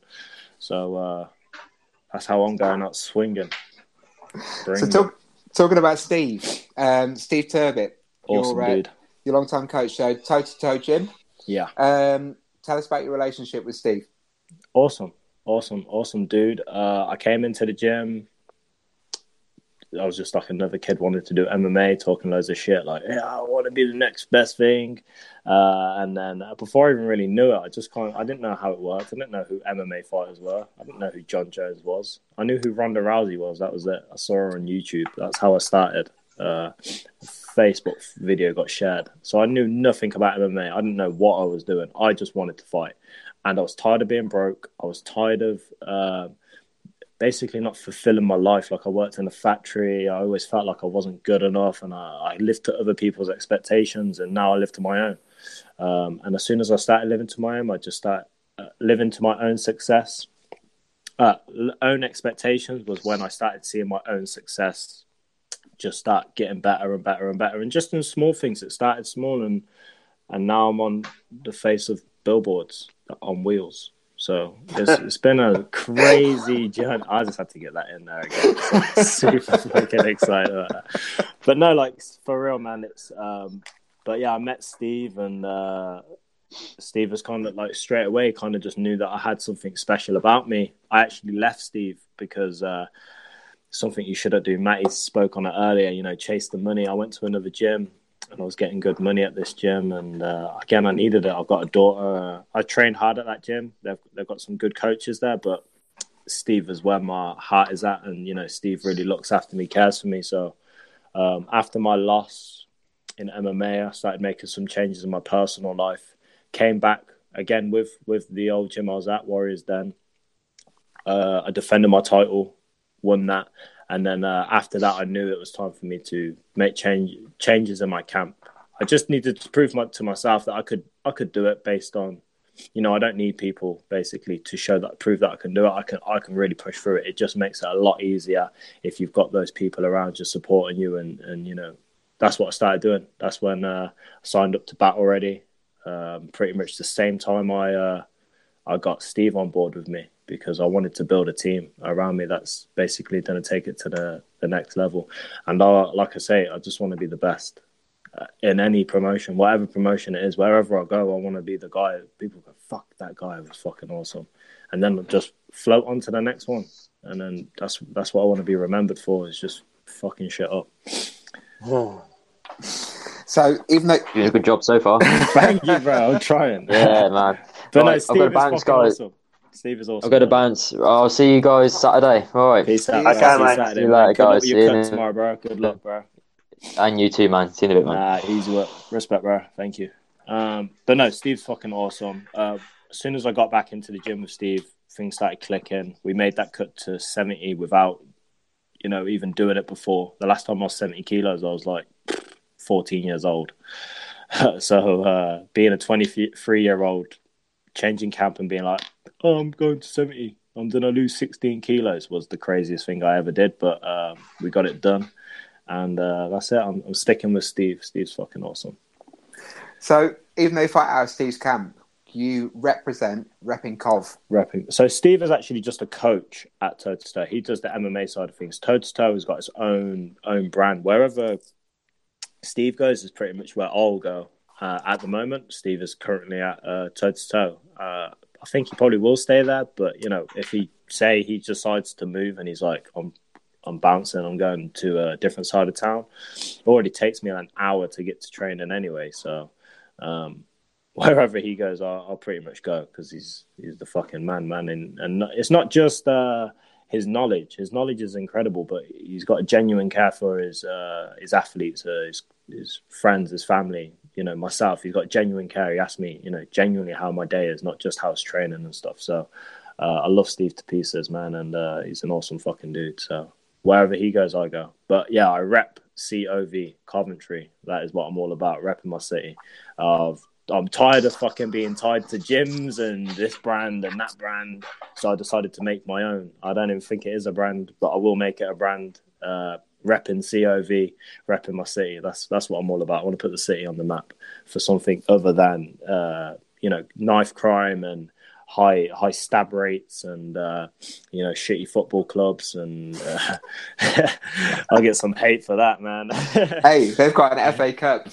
So uh, that's how I'm going out swinging. Bring so talk, talking about Steve, um, Steve Turbett, awesome your, uh, dude, your long-time coach, so toe to toe gym. Yeah. Um, tell us about your relationship with Steve. Awesome, awesome, awesome dude. Uh, I came into the gym. I was just like another kid wanted to do M M A, talking loads of shit like, yeah, I want to be the next best thing. Uh, and then uh, before I even really knew it, I just kind of, I didn't know how it worked. I didn't know who M M A fighters were. I didn't know who John Jones was. I knew who Ronda Rousey was. That was it. I saw her on YouTube. That's how I started. Uh, Facebook video got shared. So I knew nothing about M M A. I didn't know what I was doing. I just wanted to fight. And I was tired of being broke. I was tired of... Uh, basically not fulfilling my life. Like I worked in a factory. I always felt like I wasn't good enough and I, I lived to other people's expectations and now I live to my own. Um, and as soon as I started living to my own, I just started uh, living to my own success. Uh, own expectations was when I started seeing my own success just start getting better and better and better. And just in small things, it started small and, and now I'm on the face of billboards on wheels. So it's, it's been a crazy journey. I just had to get that in there again. So super fucking excited about that. But no, like for real, man. It's um, but yeah, I met Steve, and uh, Steve was kind of like straight away, kind of just knew that I had something special about me. I actually left Steve because uh, something you shouldn't do. Matty spoke on it earlier. You know, chase the money. I went to another gym. And I was getting good money at this gym, and uh, again, I needed it. I've got a daughter. Uh, I trained hard at that gym. They've they've got some good coaches there, but Steve is where my heart is at, and you know, Steve really looks after me, cares for me. So um, after my loss in M M A, I started making some changes in my personal life. Came back again with with the old gym I was at, Warriors Den. Uh, I defended my title, won that. And then uh, after that, I knew it was time for me to make change changes in my camp. I just needed to prove my, to myself that I could I could do it based on, you know, I don't need people basically to show that, prove that I can do it. I can I can really push through it. It just makes it a lot easier if you've got those people around just supporting you. And, and you know, that's what I started doing. That's when uh, I signed up to Battle Ready. Um, pretty much the same time I uh, I got Steve on board with me, because I wanted to build a team around me that's basically going to take it to the, the next level. And I, like I say, I just want to be the best. uh, in any promotion, whatever promotion it is, wherever I go, I want to be the guy. People go, fuck, that guy was fucking awesome. And then just float on to the next one. And then that's that's what I want to be remembered for, is just fucking shit up. So even though you're doing a good job so far. Thank you, bro. I'm trying. Yeah, man. But right, no, Steve I've got to is bounce, fucking guys. awesome. Steve is awesome. I've got to bounce. I'll see you guys Saturday. All right. Peace out. Okay, See you mate. Saturday, See you man. later, Good luck guys. with See your you cut in- tomorrow, bro. Good luck, bro. And you too, man. See you in a bit, man. Nah, easy work. Respect, bro. Thank you. Um, but no, Steve's fucking awesome. Uh, as soon as I got back into the gym with Steve, things started clicking. We made that cut to seventy without, you know, even doing it before. The last time I was seventy kilos, I was like fourteen years old. So uh, being a twenty-three-year-old, changing camp and being like, oh, I'm going to seventy. I'm going to lose sixteen kilos was the craziest thing I ever did. But um, we got it done. And uh, that's it. I'm, I'm sticking with Steve. Steve's fucking awesome. So even though you fight out of Steve's camp, you represent repping Cov. Repping. So Steve is actually just a coach at Toe to Toe. He does the M M A side of things. Toe to Toe has got its own own brand. Wherever Steve goes is pretty much where I'll go. Uh, at the moment, Steve is currently at uh, Toe to Toe. Uh, I think he probably will stay there, but you know, if he say he decides to move and he's like, I'm I'm bouncing, I'm going to a different side of town. It already takes me an hour to get to training anyway. So um, wherever he goes, I'll, I'll pretty much go because he's he's the fucking man, man. And, and it's not just uh, his knowledge. His knowledge is incredible, but he's got a genuine care for his uh, his athletes, uh, his his friends, his family. You know, myself. He's got genuine care. He asked me, you know, genuinely how my day is, not just how it's training and stuff. So uh, I love Steve to pieces, man, and uh, he's an awesome fucking dude. So wherever he goes, I go. But yeah, I rep C O V, Coventry. That is what I'm all about, repping my city. Uh, I'm tired of fucking being tied to gyms and this brand and that brand. So I decided to make my own. I don't even think it is a brand, but I will make it a brand. Uh, repping C O V, repping my city. That's that's what I'm all about. I want to put the city on the map for something other than, uh, you know, knife crime and high high stab rates and uh, you know, shitty football clubs, and uh, I'll get some hate for that, man. Hey, they've got an F A Cup.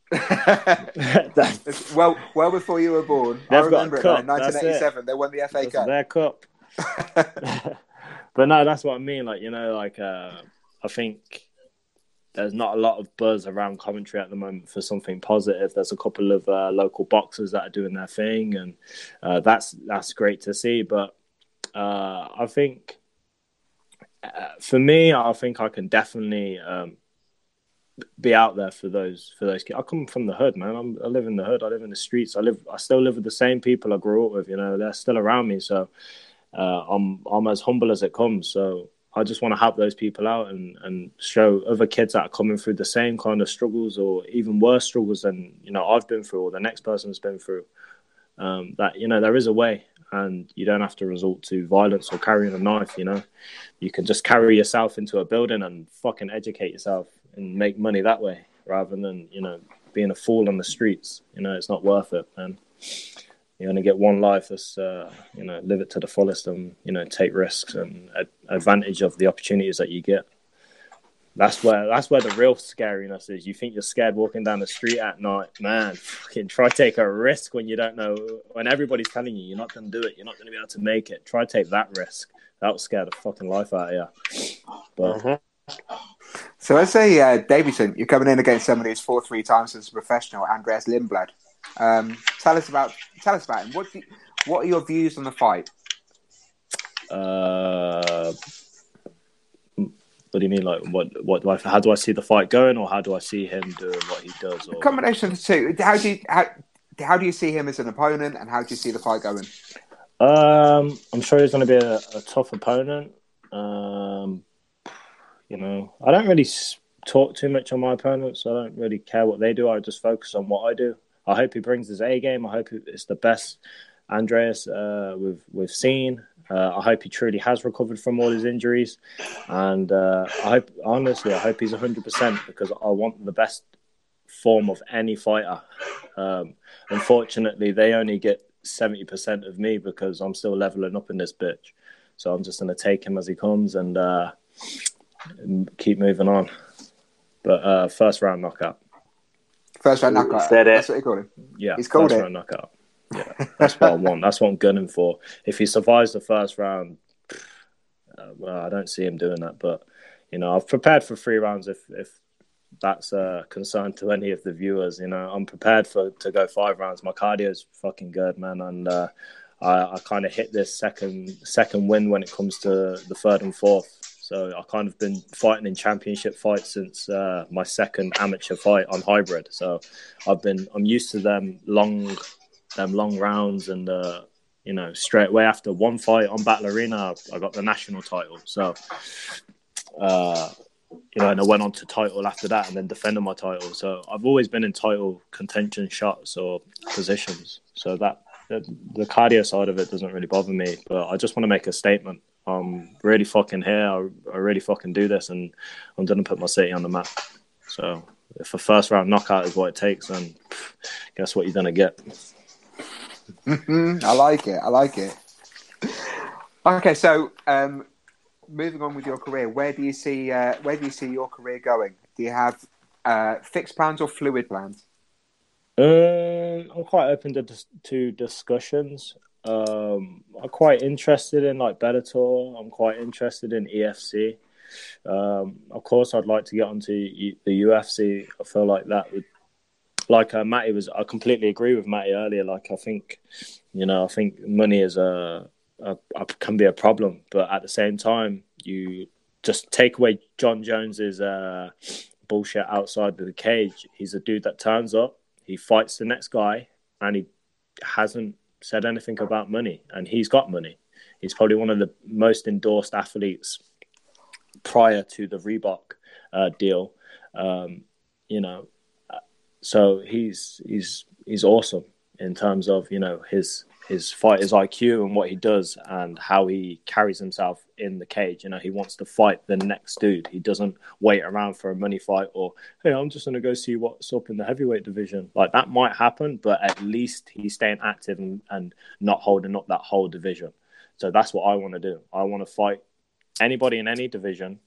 well, well before you were born, I remember it. Though, nineteen eighty-seven, they won the F A that's Cup. Their cup. But no, that's what I mean. Like, you know, like uh, I think there's not a lot of buzz around Coventry at the moment for something positive. There's a couple of uh, local boxers that are doing their thing, and uh, that's that's great to see. But uh, I think uh, for me, I think I can definitely um, be out there for those for those kids. I come from the hood, man. I'm, I live in the hood. I live in the streets. I live. I still live with the same people I grew up with. You know, they're still around me. So uh, I'm I'm as humble as it comes. So I just want to help those people out and, and show other kids that are coming through the same kind of struggles or even worse struggles than, you know, I've been through or the next person's been through, um, that, you know, there is a way and you don't have to resort to violence or carrying a knife, you know. You can just carry yourself into a building and fucking educate yourself and make money that way rather than, you know, being a fool on the streets. You know, it's not worth it, man. You only get one life. That's uh, you know, live it to the fullest and, you know, take risks and ad- advantage of the opportunities that you get. That's where that's where the real scariness is. You think you're scared walking down the street at night, man? Fucking try take a risk when you don't know. When everybody's telling you you're not going to do it, you're not going to be able to make it. Try take that risk. That will scare the fucking life out of you. But. Mm-hmm. So as a uh, Davidson, you're coming in against someone who's fought three times as a professional, Andreas Lindblad. Um, tell us about tell us about him. What do you, what are your views on the fight? Uh, what do you mean? Like, what? What do I? How do I see the fight going, or how do I see him doing what he does? Or... A combination of the two. How do you how, how do you see him as an opponent, and how do you see the fight going? Um, I'm sure he's going to be a, a tough opponent. Um, you know, I don't really talk too much on my opponents. I don't really care what they do. I just focus on what I do. I hope he brings his A game. I hope it's the best Andreas uh, we've we've seen. Uh, I hope he truly has recovered from all his injuries, and uh, I hope honestly, I hope he's one hundred percent because I want the best form of any fighter. Um, unfortunately, they only get seventy percent of me because I'm still leveling up in this bitch. So I'm just going to take him as he comes and uh, keep moving on. But uh, first round knockout. First round knockout. Said it. That's what he called him. Yeah, He's called first it. round knockout. Yeah, that's what I want. That's what I'm gunning for. If he survives the first round, uh, well, I don't see him doing that. But you know, I've prepared for three rounds. If if that's a concern to any of the viewers, you know, I'm prepared for to go five rounds. My cardio's fucking good, man, and uh, I, I kind of hit this second second win when it comes to the third and fourth. So I kind of been fighting in championship fights since uh, my second amateur fight on hybrid. So I've been I'm used to them long. them long rounds and uh you know straight away after one fight on Battle Arena I got the national title, so uh you know and I went on to title after that and then defended my title. So I've always been in title contention shots or positions, so that the, the cardio side of it doesn't really bother me, but I just want to make a statement. I'm really fucking here. I, I really fucking do this, and I'm gonna put my city on the map. So if a first round knockout is what it takes, then pff, guess what you're gonna get. I like it. I like it. Okay, so um, moving on with your career, where do you see uh, where do you see your career going? Do you have uh, fixed plans or fluid plans? Um, I'm quite open to to discussions. Um, I'm quite interested in like Bellator. I'm quite interested in E F C. Um, of course, I'd like to get onto the U F C. I feel like that would. Like uh, Matty was, I completely agree with Matty earlier. Like I think, you know, I think money is a, a, a can be a problem, but at the same time, you just take away John Jones's uh, bullshit outside of the cage. He's a dude that turns up, he fights the next guy, and he hasn't said anything about money. And he's got money. He's probably one of the most endorsed athletes prior to the Reebok uh, deal. Um, you know. So he's he's he's awesome in terms of, you know, his his fighter's I Q and what he does and how he carries himself in the cage. You know, he wants to fight the next dude. He doesn't wait around for a money fight or, hey, I'm just going to go see what's up in the heavyweight division. Like that might happen, but at least he's staying active and, and not holding up that whole division. So that's what I want to do. I want to fight anybody in any division.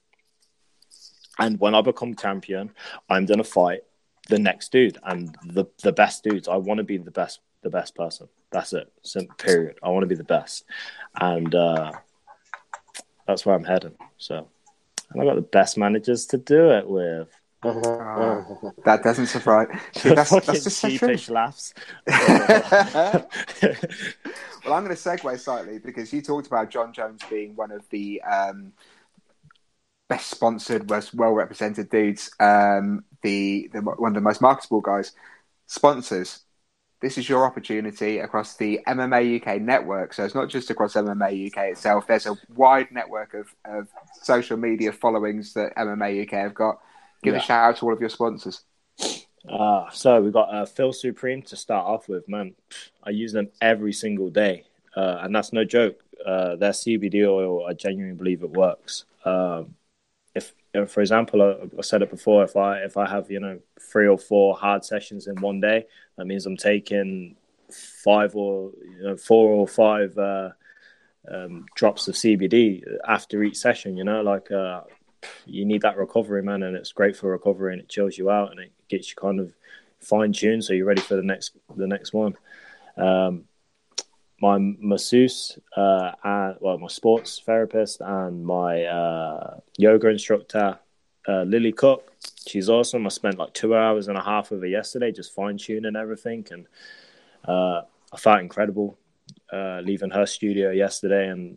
And when I become champion, I'm going to fight the next dude and the the best dudes. I want to be the best the best person. That's it. Simple, period. I want to be the best, and uh, that's where I'm heading. So, and I got the best managers to do it with. Oh, that doesn't surprise. See, that's, that's just cheapish so laughs. Well, I'm going to segue slightly because you talked about John Jones being one of the um, best sponsored, most well represented dudes. Um, The, the one of the most marketable guys. Sponsors, this is your opportunity across the M M A U K network. So it's not just across M M A U K itself. There's a wide network of, of social media followings that M M A U K have got. Give yeah. a shout out to all of your sponsors. Uh, so we've got uh, Phil Supreme to start off with, man. I use them every single day. Uh, and that's no joke. Uh, their C B D oil, I genuinely believe it works. Um, If, for example, I, I said it before, if I if I have, you know, three or four hard sessions in one day, that means I'm taking five or you know, four or five uh, um, drops of C B D after each session. You know, like uh, you need that recovery, man, and it's great for recovery and it chills you out and it gets you kind of fine tuned so you're ready for the next the next one. Um, my masseuse, uh, and, well, my sports therapist and my uh, yoga instructor, uh, Lily Cook. She's awesome. I spent like two hours and a half with her yesterday, just fine tuning everything, and uh, I felt incredible uh, leaving her studio yesterday. And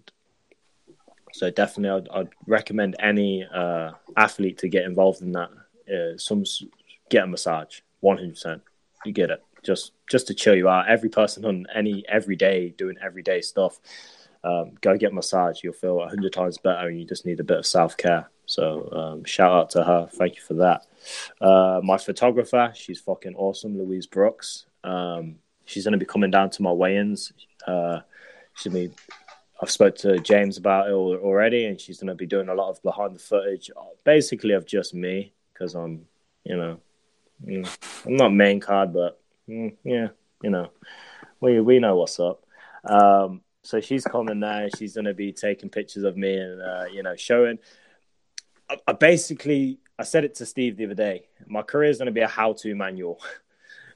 so definitely, I'd, I'd recommend any uh, athlete to get involved in that. Uh, some get a massage, one hundred percent. You get it. Just just to chill you out. Every person on any every day doing everyday stuff, um, go get a massage. You'll feel a hundred times better, and you just need a bit of self care. So um, shout out to her. Thank you for that. Uh, my photographer, she's fucking awesome, Louise Brooks. Um, she's gonna be coming down to my weigh-ins. Uh, she's gonna be. I've spoke to James about it already, and she's gonna be doing a lot of behind the footage, basically of just me, because I'm, you know, I'm not main card, but. Mm, yeah, you know, we we know what's up. Um, so she's coming there. She's going to be taking pictures of me and, uh, you know, showing. I, I basically, I said it to Steve the other day. My career is going to be a how-to manual.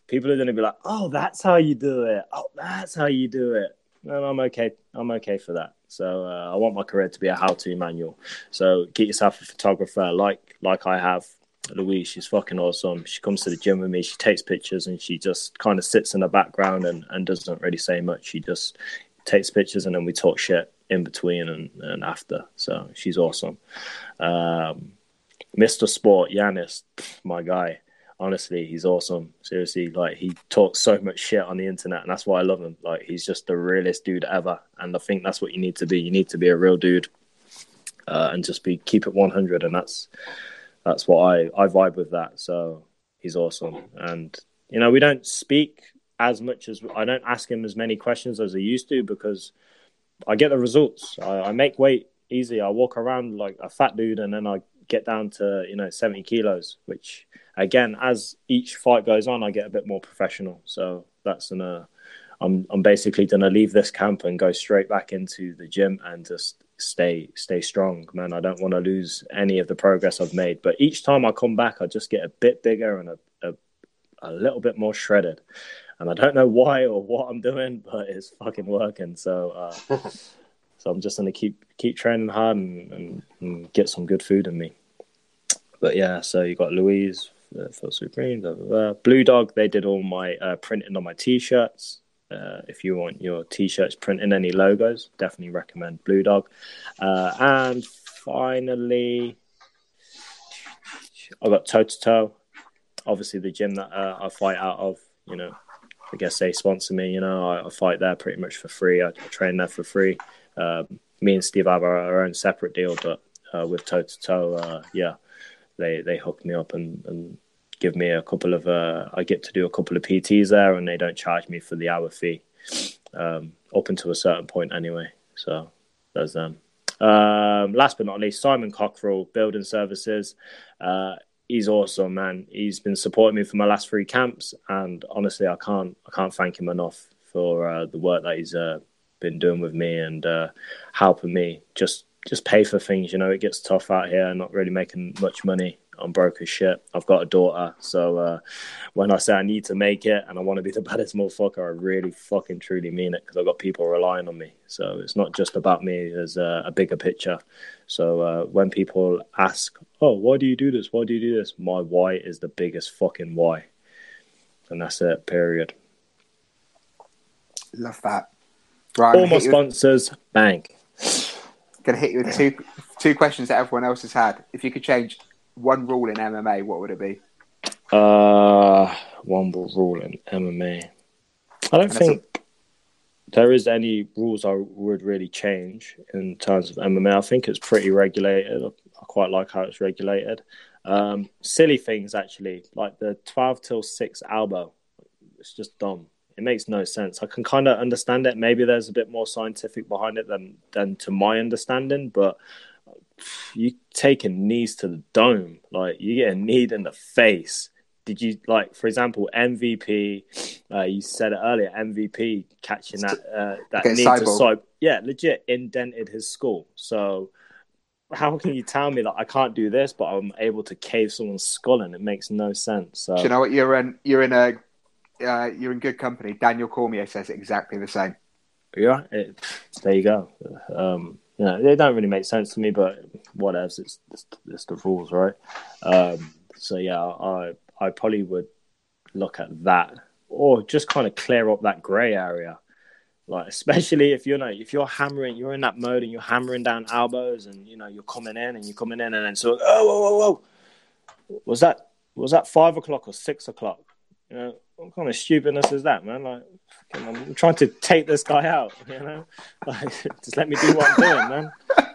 people are going to be like, oh, that's how you do it. Oh, that's how you do it. And I'm okay. I'm okay for that. So uh, I want my career to be a how-to manual. So get yourself a photographer like like I have. Louise, she's fucking awesome. She comes to the gym with me. She takes pictures and she just kind of sits in the background and, and doesn't really say much. She just takes pictures and then we talk shit in between and, and after. So she's awesome. Um, Mister Sport, Yanis, my guy. Honestly, he's awesome. Seriously, like he talks so much shit on the internet, and that's why I love him. Like he's just the realest dude ever, and I think that's what you need to be. You need to be a real dude, uh, and just be keep it one hundred, and that's that's what I I vibe with that. So he's awesome, and you know we don't speak as much as I don't ask him as many questions as I used to because I get the results. I, I make weight easy. I walk around like a fat dude, and then I get down to you know seventy kilos, which again as each fight goes on I get a bit more professional. So that's an uh, I'm I'm basically gonna leave this camp and go straight back into the gym and just stay stay strong, man. I don't want to lose any of the progress I've made, but each time I come back I just get a bit bigger and a a, a little bit more shredded, and I don't know why or what I'm doing, but it's fucking working. So uh so I'm just gonna keep keep training hard and, and, and get some good food in me. But yeah, so you got Louise, uh, Phil Supreme, blah, blah, blah. Blue Dog. They did all my uh, printing on my t-shirts. Uh, if you want your t-shirts printing any logos, definitely recommend Blue Dog. Uh, and finally, I got Toe to Toe. Obviously, the gym that uh, I fight out of. You know, I guess they sponsor me. You know, I, I fight there pretty much for free. I, I train there for free. Um, me and Steve have our, our own separate deal, but uh, with Toe to Toe, uh, yeah. They they hook me up and, and give me a couple of uh, I get to do a couple of P Ts there, and they don't charge me for the hour fee um, up until a certain point anyway. So there's them. Um, last but not least, Simon Cockrell, Building Services. Uh, he's awesome, man. He's been supporting me for my last three camps, and honestly, I can't I can't thank him enough for uh, the work that he's uh, been doing with me and uh, helping me just. Just pay for things, you know. It gets tough out here. Not really making much money. I'm broke as shit. I've got a daughter, so uh, when I say I need to make it and I want to be the baddest motherfucker, I really fucking truly mean it because I've got people relying on me. So it's not just about me. There's a, a bigger picture. So uh, when people ask, "Oh, why do you do this? Why do you do this?" My why is the biggest fucking why, and that's it. Period. Love that. Right, all my sponsors, bang. Going to hit you with two two questions that everyone else has had. If you could change one rule in M M A, what would it be? Uh, one rule in M M A. I don't and think a... there is any rules I would really change in terms of M M A. I think it's pretty regulated. I quite like how it's regulated. Um, silly things, actually, like the twelve till six elbow. It's just dumb. It makes no sense. I can kind of understand it. Maybe there's a bit more scientific behind it than than to my understanding, but you taking knees to the dome, like you get a knee in the face. Did you, like, for example, M V P, uh, you said it earlier, M V P catching that uh, that knee to side, yeah, legit indented his skull. So how can you tell me that I can't do this, but I'm able to cave someone's skull in? It makes no sense. So do you know what? You're in, you're in a Uh, you're in good company. Daniel Cormier says exactly the same. Yeah, it, there you go. Um, you know, they don't really make sense to me, but whatever. It's, it's, it's the rules, right? Um, so yeah, I I probably would look at that, or just kind of clear up that grey area. Like, especially if you're not, if you're hammering, you're in that mode and you're hammering down elbows, and you know you're coming in and you're coming in, and then so oh whoa whoa whoa, was that was that five o'clock or six o'clock? You know, what kind of stupidness is that, man? Like, I'm trying to take this guy out, you know? Like, just let me do what I'm doing, man.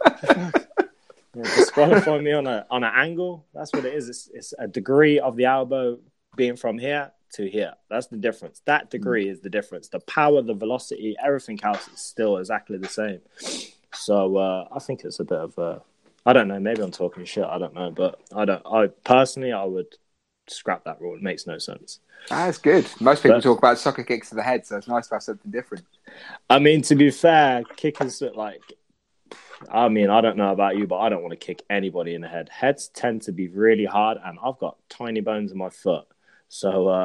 You know, disqualify me on a on an angle. That's what it is. It's, it's a degree of the elbow being from here to here. That's the difference. That degree mm. is the difference. The power, the velocity, everything else is still exactly the same. So uh, I think it's a bit of a... I don't know. Maybe I'm talking shit. I don't know. But I don't. I personally, I would scrap that rule. It makes no sense. That's good. Most people but, talk about soccer kicks to the head, so it's nice to have something different. I mean, to be fair, kickers, like, I mean, I don't know about you, but I don't want to kick anybody in the head. Heads tend to be really hard, and I've got tiny bones in my foot. So uh,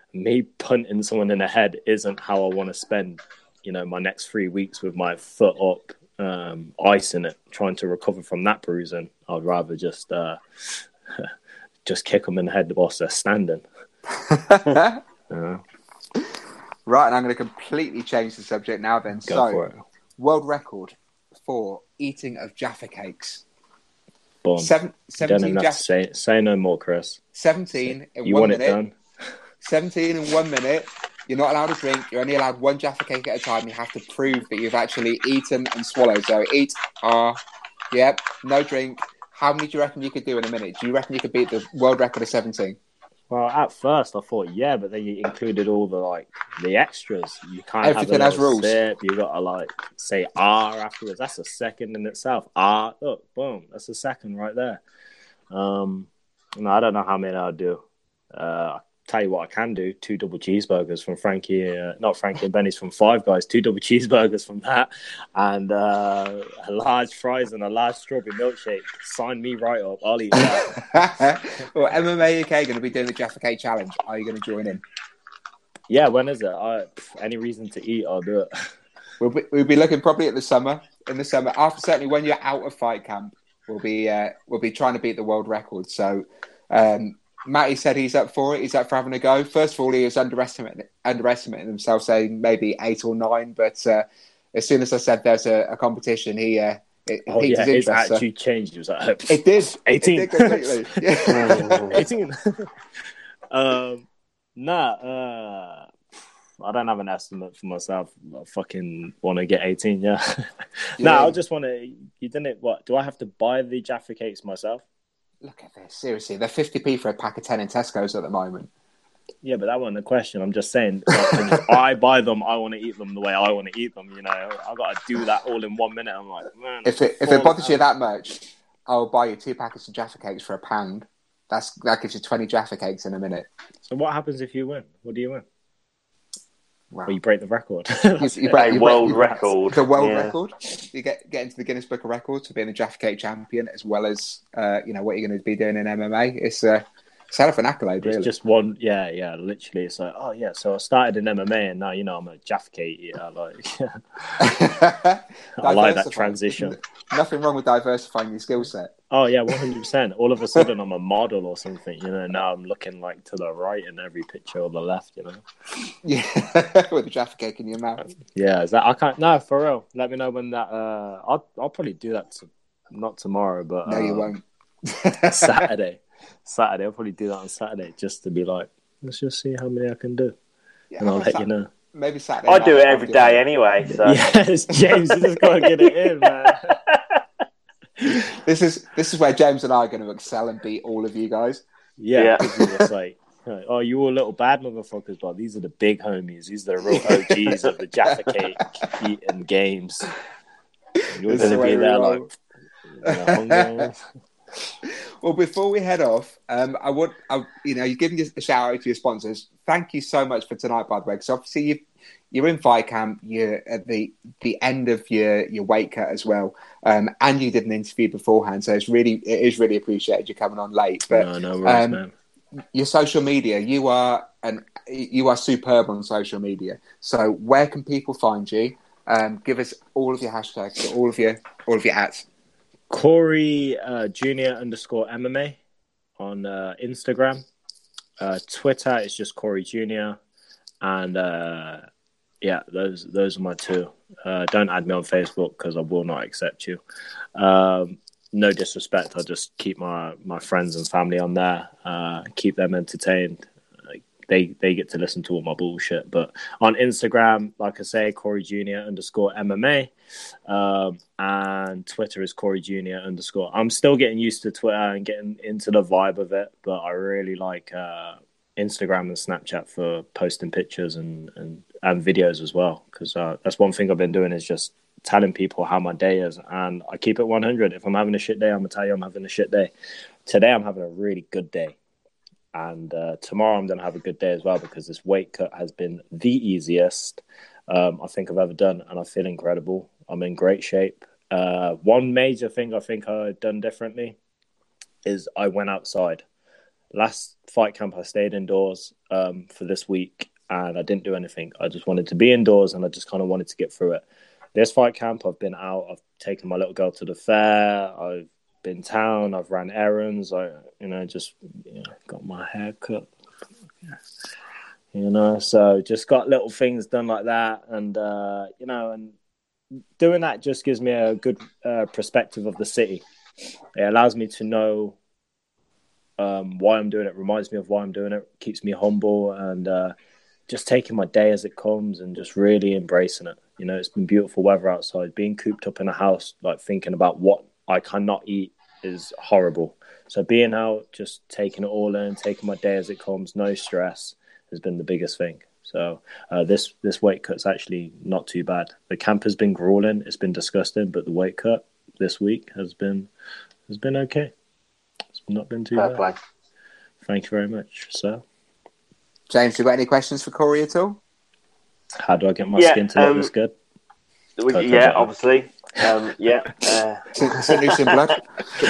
me punting someone in the head isn't how I want to spend, you know, my next three weeks with my foot up, um, icing it, trying to recover from that bruising. I'd rather just uh, just kick them in the head whilst they're standing. uh, Right, and I'm going to completely change the subject now then. Go so, for it. World record for eating of Jaffa cakes. Boom. Seven, You don't seventeen even have Jaffa, to say, say no more, Chris. seventeen in You one want it minute. done? seventeen in one minute. You're not allowed to drink. You're only allowed one Jaffa cake at a time. You have to prove that you've actually eaten and swallowed. So eat, ah, uh, yep, no drink. How many do you reckon you could do in a minute? Do you reckon you could beat the world record of seventeen? Well, at first I thought, yeah, but then you included all the like the extras. You can't Everything have has a little rules. sip. You got to like say ah afterwards. That's a second in itself. Ah, look, boom, that's a second right there. Um, no, I don't know how many I'll do. Uh, tell you what I can do: two double cheeseburgers from Frankie, uh, not Frankie and Benny's, from Five Guys. Two double cheeseburgers from that, and uh, a large fries and a large strawberry milkshake. Sign me right up. I'll eat that. Well, M M A U K going to be doing the Jaffa Cake Challenge. Are you going to join in? Yeah, when is it? I, any reason to eat, I'll do it. We'll be, we'll be looking probably at the summer. In the summer, after certainly when you're out of fight camp, we'll be uh, we'll be trying to beat the world record. So. Um, Matty said he's up for it. He's up for having a go. First of all, he was underestimating, underestimating himself, saying maybe eight or nine. But uh, as soon as I said there's a, a competition, he uh, it Oh piqued yeah, his his interest. attitude changed. He was like, So. It did. eighteen. It did completely. Yeah. eighteen. um, nah, uh, I don't have an estimate for myself. I fucking want to get eighteen, yeah. Yeah. Nah, I just want to... You didn't... What? Do I have to buy the Jaffa cakes myself? Look at this. Seriously, they're fifty p for a pack of ten in Tesco's at the moment. Yeah, but that wasn't the question. I'm just saying, like, if I buy them, I want to eat them the way I want to eat them, you know? I got to do that all in one minute. I'm like, man... If it if it bothers you that much, I'll buy you two packets of Jaffa cakes for a pound. That's That gives you twenty Jaffa cakes in a minute. So what happens if you win? What do you win? Wow. Well, you break the record. You, you break, A you world break, record. The world Yeah. record. You get get into the Guinness Book of Records for being a Jaffa Cake champion, as well as uh, you know what you're going to be doing in M M A. It's uh, it's hell of an accolade, really. It's just one, yeah, yeah. Literally, it's like, oh yeah. So I started in M M A, and now you know I'm a Jaffa Cake eater. Like, I like that transition. Nothing wrong with diversifying your skill set. Oh yeah, one hundred percent. All of a sudden, I'm a model or something. You know, now I'm looking like to the right in every picture or the left. You know. Yeah, with a Jaffa Cake in your mouth. Yeah, is that I can't? No, for real. Let me know when that. Uh, I'll I'll probably do that. To, not tomorrow, but No, uh, you won't. Saturday. Saturday. I'll probably do that on Saturday just to be like, let's just see how many I can do, Yeah, and I'll let Sat- you know. Maybe Saturday. I do night it every after day your- anyway. So. Yes, James, you just gotta get it in, man. This is this is where James and I are going to excel and beat all of you guys. Yeah, Yeah. because you're just like, oh, you all little bad motherfuckers, but these are the big homies. These are the real O Gs of the Jaffa Cake eating games. And you're This is going to the be way we there roll. like, you know, hungry. Well, before we head off, um, I would, I, you know, you're giving a shout out to your sponsors. Thank you so much for tonight, by the way. Because obviously you, you're in fight camp. You're at the the end of your, your weight cut as well, um, and you did an interview beforehand. So it's really, it is really appreciated you coming on late. But No, no worries, um, man. your social media, you are and you are superb on social media. So where can people find you? Um, give us all of your hashtags, all of your all of your ads. Corey uh, Junior underscore M M A on uh, Instagram. Uh, Twitter is just Corey Junior And uh, yeah, those those are my two. Uh, don't add me on Facebook because I will not accept you. Um, no disrespect. I'll just keep my, my friends and family on there. Uh, keep them entertained. Like, they they get to listen to all my bullshit. But on Instagram, like I say, Corey Junior underscore M M A. Um, and Twitter is Corey Junior underscore. I'm still getting used to Twitter and getting into the vibe of it, but I really like uh, Instagram and Snapchat for posting pictures and, and, and videos as well. Because uh, that's one thing I've been doing is just telling people how my day is. And I keep it one hundred. If I'm having a shit day, I'm going to tell you I'm having a shit day. Today, I'm having a really good day. And uh, tomorrow, I'm going to have a good day as well because this weight cut has been the easiest um, I think I've ever done. And I feel incredible. I'm in great shape. Uh, one major thing I think I've done differently is I went outside. last fight camp I stayed indoors um, for this week, and I didn't do anything. I just wanted to be indoors, and I just kind of wanted to get through it. This fight camp, I've been out. I've taken my little girl to the fair. I've been town. I've ran errands. I, you know, just you know, got my hair cut. You know, so just got little things done like that, and uh, you know, and doing that just gives me a good uh, perspective of the city. It allows me to know um, why I'm doing it. Reminds me of why I'm doing it. Keeps me humble, and uh, just taking my day as it comes, and just really embracing it. You know, it's been beautiful weather outside. Being cooped up in a house, like thinking about what I cannot eat, is horrible. So being out, just taking it all in, taking my day as it comes, no stress, has been the biggest thing. So uh, this this weight cut's actually not too bad. The camp has been grueling, it's been disgusting, but the weight cut this week has been has been okay. It's not been too Fair bad. play. Thank you very much, sir. James, you got any questions for Corey at all? How do I get my Yeah, skin to look um, this good? We, Okay, yeah, better. obviously. Um, yeah. Uh, Saint Lucian blood.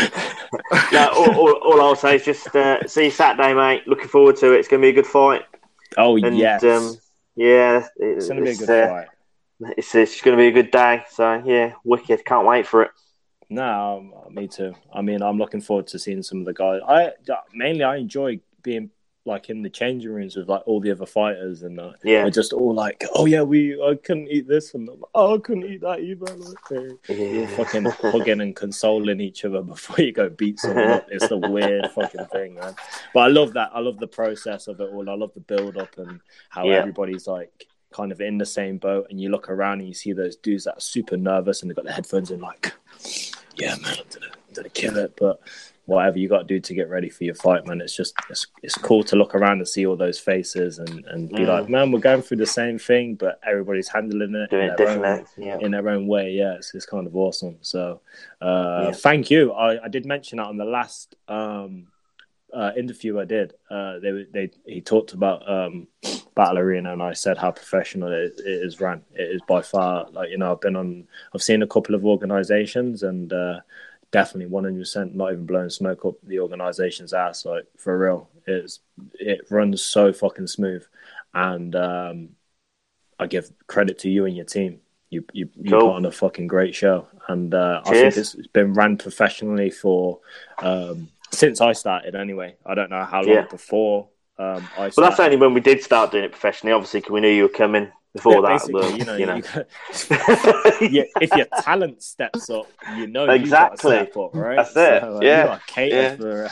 no, all, all, all I'll say is just uh, see you Saturday, mate. Looking forward to it. It's going to be a good fight. Oh, And, yes. Um, yeah. It, it's going to be a good uh, fight. It's, it's going to be a good day. So, yeah, wicked. Can't wait for it. No, um, me too. I mean, I'm looking forward to seeing some of the guys. I mainly I enjoy being like in the changing rooms with like all the other fighters, and uh, Yeah. we're just all like, "Oh yeah, we I couldn't eat this," and I'm like, "Oh, I couldn't eat that either." Like, Yeah. you're fucking hugging and consoling each other before you go beat someone up. It's the weird fucking thing, man. But I love that. I love the process of it all. I love the build up and how Yeah. everybody's like kind of in the same boat, and you look around and you see those dudes that are super nervous and they've got their headphones in, like, yeah, man, I'm gonna, I'm gonna kill it. But whatever you got to do to get ready for your fight, man, it's just it's, it's cool to look around and see all those faces and, and be Mm. like, man, we're going through the same thing, but everybody's handling it Doing in it their, own, different. Yeah. in their own way. Yeah, it's, it's kind of awesome. So uh, Yeah. thank you. I, I did mention that on the last um, uh, interview I did. Uh, they they he talked about um, Battle Arena, and I said how professional it, it is ran. It is by far, like, you know, I've been on, I've seen a couple of organizations, and uh, definitely one hundred percent not even blowing smoke up the organization's ass. Like, for real, it's it runs so fucking smooth, and um, I give credit to you and your team. You you, you Cool. put on a fucking great show, and uh, I Cheers. think it's, it's been ran professionally for um, since I started. Anyway, I don't know how long Yeah. before um, I Well, started. that's only when we did start doing it professionally, obviously, because we knew you were coming before Yeah, that. basically, But, you know, you know. you got- yeah, if your talent steps up, you know Exactly. you got to step up, right? That's it. So, uh, Yeah. you are catered for.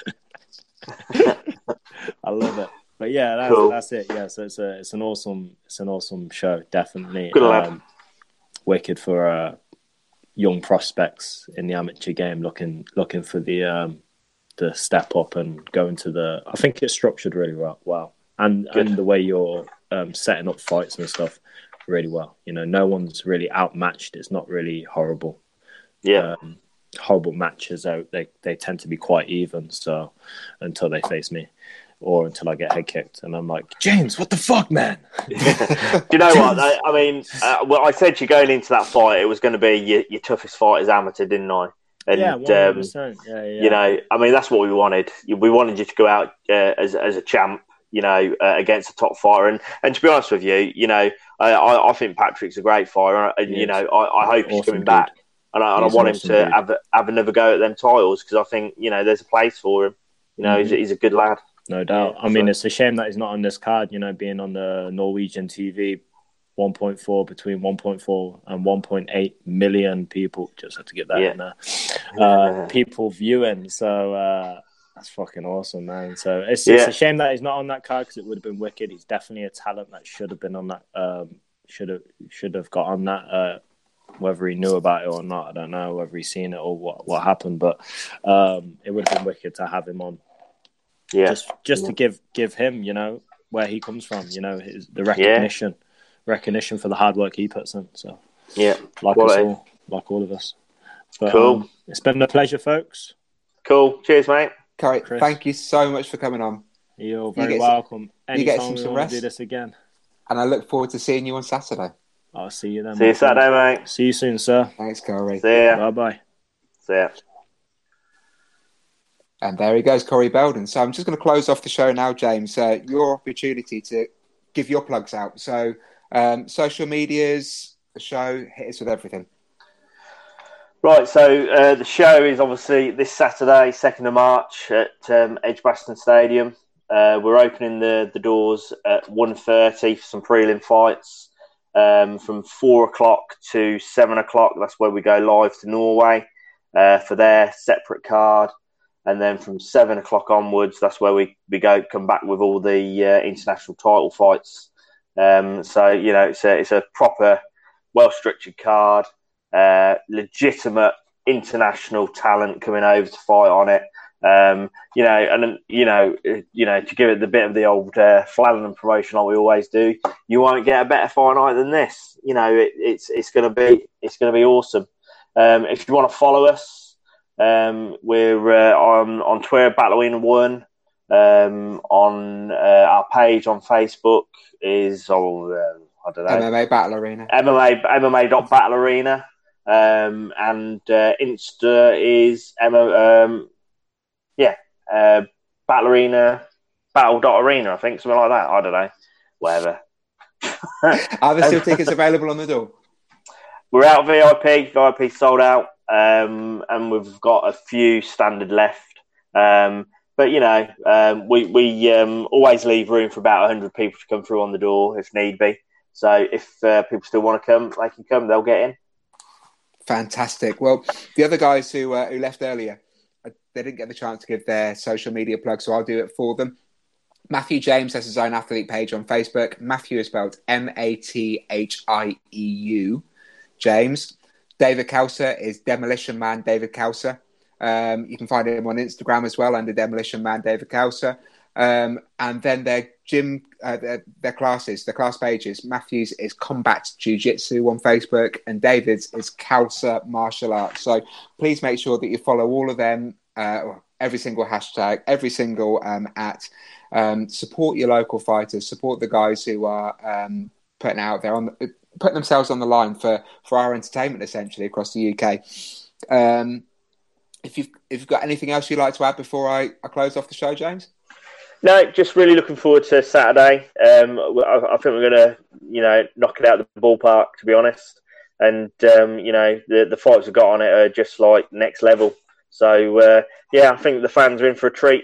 Uh... I love it, but yeah, that's Cool. that's it. Yeah, so it's a it's an awesome it's an awesome show, definitely. Good lad. Um, wicked for uh, young prospects in the amateur game, looking looking for the um, the step up and going to the. I think it's structured really well. Wow. And Good. and the way you're um, setting up fights and stuff really well. You know, no one's really outmatched. It's not really horrible. Yeah. Um, horrible matches out. They they tend to be quite even. So until they face me, or until I get head kicked, and I'm like, James, what the fuck, man? Do you know what? I, I mean, uh, well, I said to you going into that fight, it was going to be your, your toughest fight as amateur, didn't I? And, yeah, one hundred um, percent. Yeah, yeah. you know, I mean, that's what we wanted. We wanted you to go out uh, as as a champ, you know, uh, against a top fighter. And, and to be honest with you, you know, I, I, I think Patrick's a great fighter, and He you is. know, I, I hope he's Awesome coming dude. back, and I, and I He's an want him awesome to dude. have have another go at them titles, because I think, you know, there's a place for him. You know, Mhm. he's, he's a good lad. No doubt. Yeah, I mean, so- it's a shame that he's not on this card, you know, being on the Norwegian T V, one point four, between one point four and one point eight million people. Just had to get that Yeah. in there. Yeah. Uh, people viewing. So uh, that's fucking awesome, man. So it's, it's Yeah. a shame that he's not on that card, because it would have been wicked. He's definitely a talent that should have been on that, um, should have should have got on that. Uh, whether he knew about it or not, I don't know. Whether he's seen it or what, what happened. But um, it would have been wicked to have him on. Yeah. Just just Yeah. to give give him, you know, where he comes from, you know, his, the recognition, recognition for the hard work he puts in. So, Yeah. like Well, us eh. all, like all of us. But, Cool. um, it's been a pleasure, folks. Cool. Cheers, mate. Corey, Chris. thank you so much for coming on. You're very get some- welcome. you get Anytime some- we some want rest. to do this again, And I look forward to seeing you on Saturday. I'll see you then. See my you friend. Saturday, mate. See you soon, sir. Thanks, Corey. See ya. Bye bye. See ya. And there he goes, Corey Belden. So I'm just going to close off the show now, James. Uh, your opportunity to give your plugs out. So um, social medias, the show, hit us with everything. Right, so uh, the show is obviously this Saturday, second of March, at um, Edgbaston Stadium. Uh, we're opening the, the doors at one thirty for some prelim fights. Um, from four o'clock to seven o'clock, that's where we go live to Norway uh, for their separate card. And then from seven o'clock onwards, that's where we, we go come back with all the uh, international title fights. Um, so, you know, it's a, it's a proper, well-structured card, uh, legitimate international talent coming over to fight on it. Um, you know, and you know, you know, to give it the bit of the old uh, Flanagan promotion like we always do, you won't get a better fight night than this. You know, it, it's it's going to be it's going to be awesome. Um, if you want to follow us, um, we're uh, on on Twitter, Battlerina One. Um, on uh, our page on Facebook is oh, uh, I don't know M M A Battle Arena. M M A M M A dot Battle Arena, um, and uh, Insta is M M A. Um, Yeah, uh, Battle Arena, Battle dot Arena, I think, something like that. I don't know, whatever. Are there still tickets available on the door? We're out of V I P. V I P sold out, um, and we've got a few standard left. Um, but you know, um, we we um, always leave room for about a hundred people to come through on the door if need be. So if uh, people still want to come, they can come. They'll get in. Fantastic. Well, the other guys who uh, who left earlier, they didn't get the chance to give their social media plug, so I'll do it for them. Matthew James has his own athlete page on Facebook. Matthew is spelled M A T H I E U. James. David Kauser is Demolition Man David Kauser. Um, you can find him on Instagram as well under Demolition Man David Kauser. Um, and then their gym, uh, their, their classes, their class pages. Matthew's is Combat Jiu-Jitsu on Facebook, and David's is Kauser Martial Arts. So please make sure that you follow all of them. Uh, every single hashtag, every single um, at. Um, support your local fighters. Support the guys who are um, putting out there on the, putting themselves on the line for, for our entertainment, essentially across the U K. Um, if you've if you've got anything else you'd like to add before I, I close off the show, James? No, just really looking forward to Saturday. Um, I, I think we're going to, you know, knock it out of the ballpark, to be honest. And um, you know, the the fights we've got on it are just like next level. So, uh, yeah, I think the fans are in for a treat.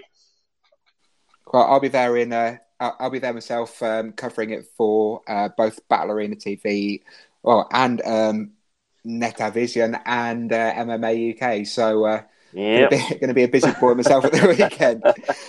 Well, I'll be there in. Uh, I'll be there myself, um, covering it for uh, both Battle Arena T V, well, and um, Netavision and uh, M M A U K. So, uh, yeah, going to be a busy boy myself at the weekend.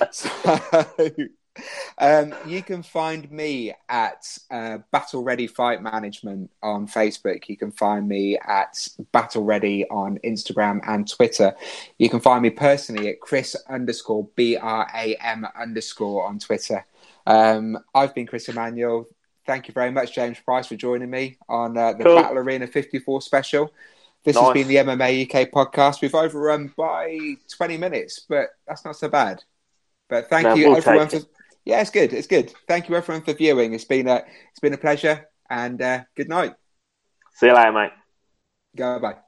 So, um, you can find me at uh, Battle Ready Fight Management on Facebook. You can find me at Battle Ready on Instagram and Twitter. You can find me personally at Chris underscore B R A M underscore on Twitter. Um, I've been Chris Emmanuel. Thank you very much, James Price, for joining me on uh, the cool. Battle Arena fifty-four special. This nice. has been the M M A U K podcast. We've overrun by twenty minutes, but that's not so bad. But thank no, you, we'll everyone, for... Yeah, it's good. It's good. Thank you, everyone, for viewing. It's been a, it's been a pleasure, and uh, good night. See you later, mate. Goodbye.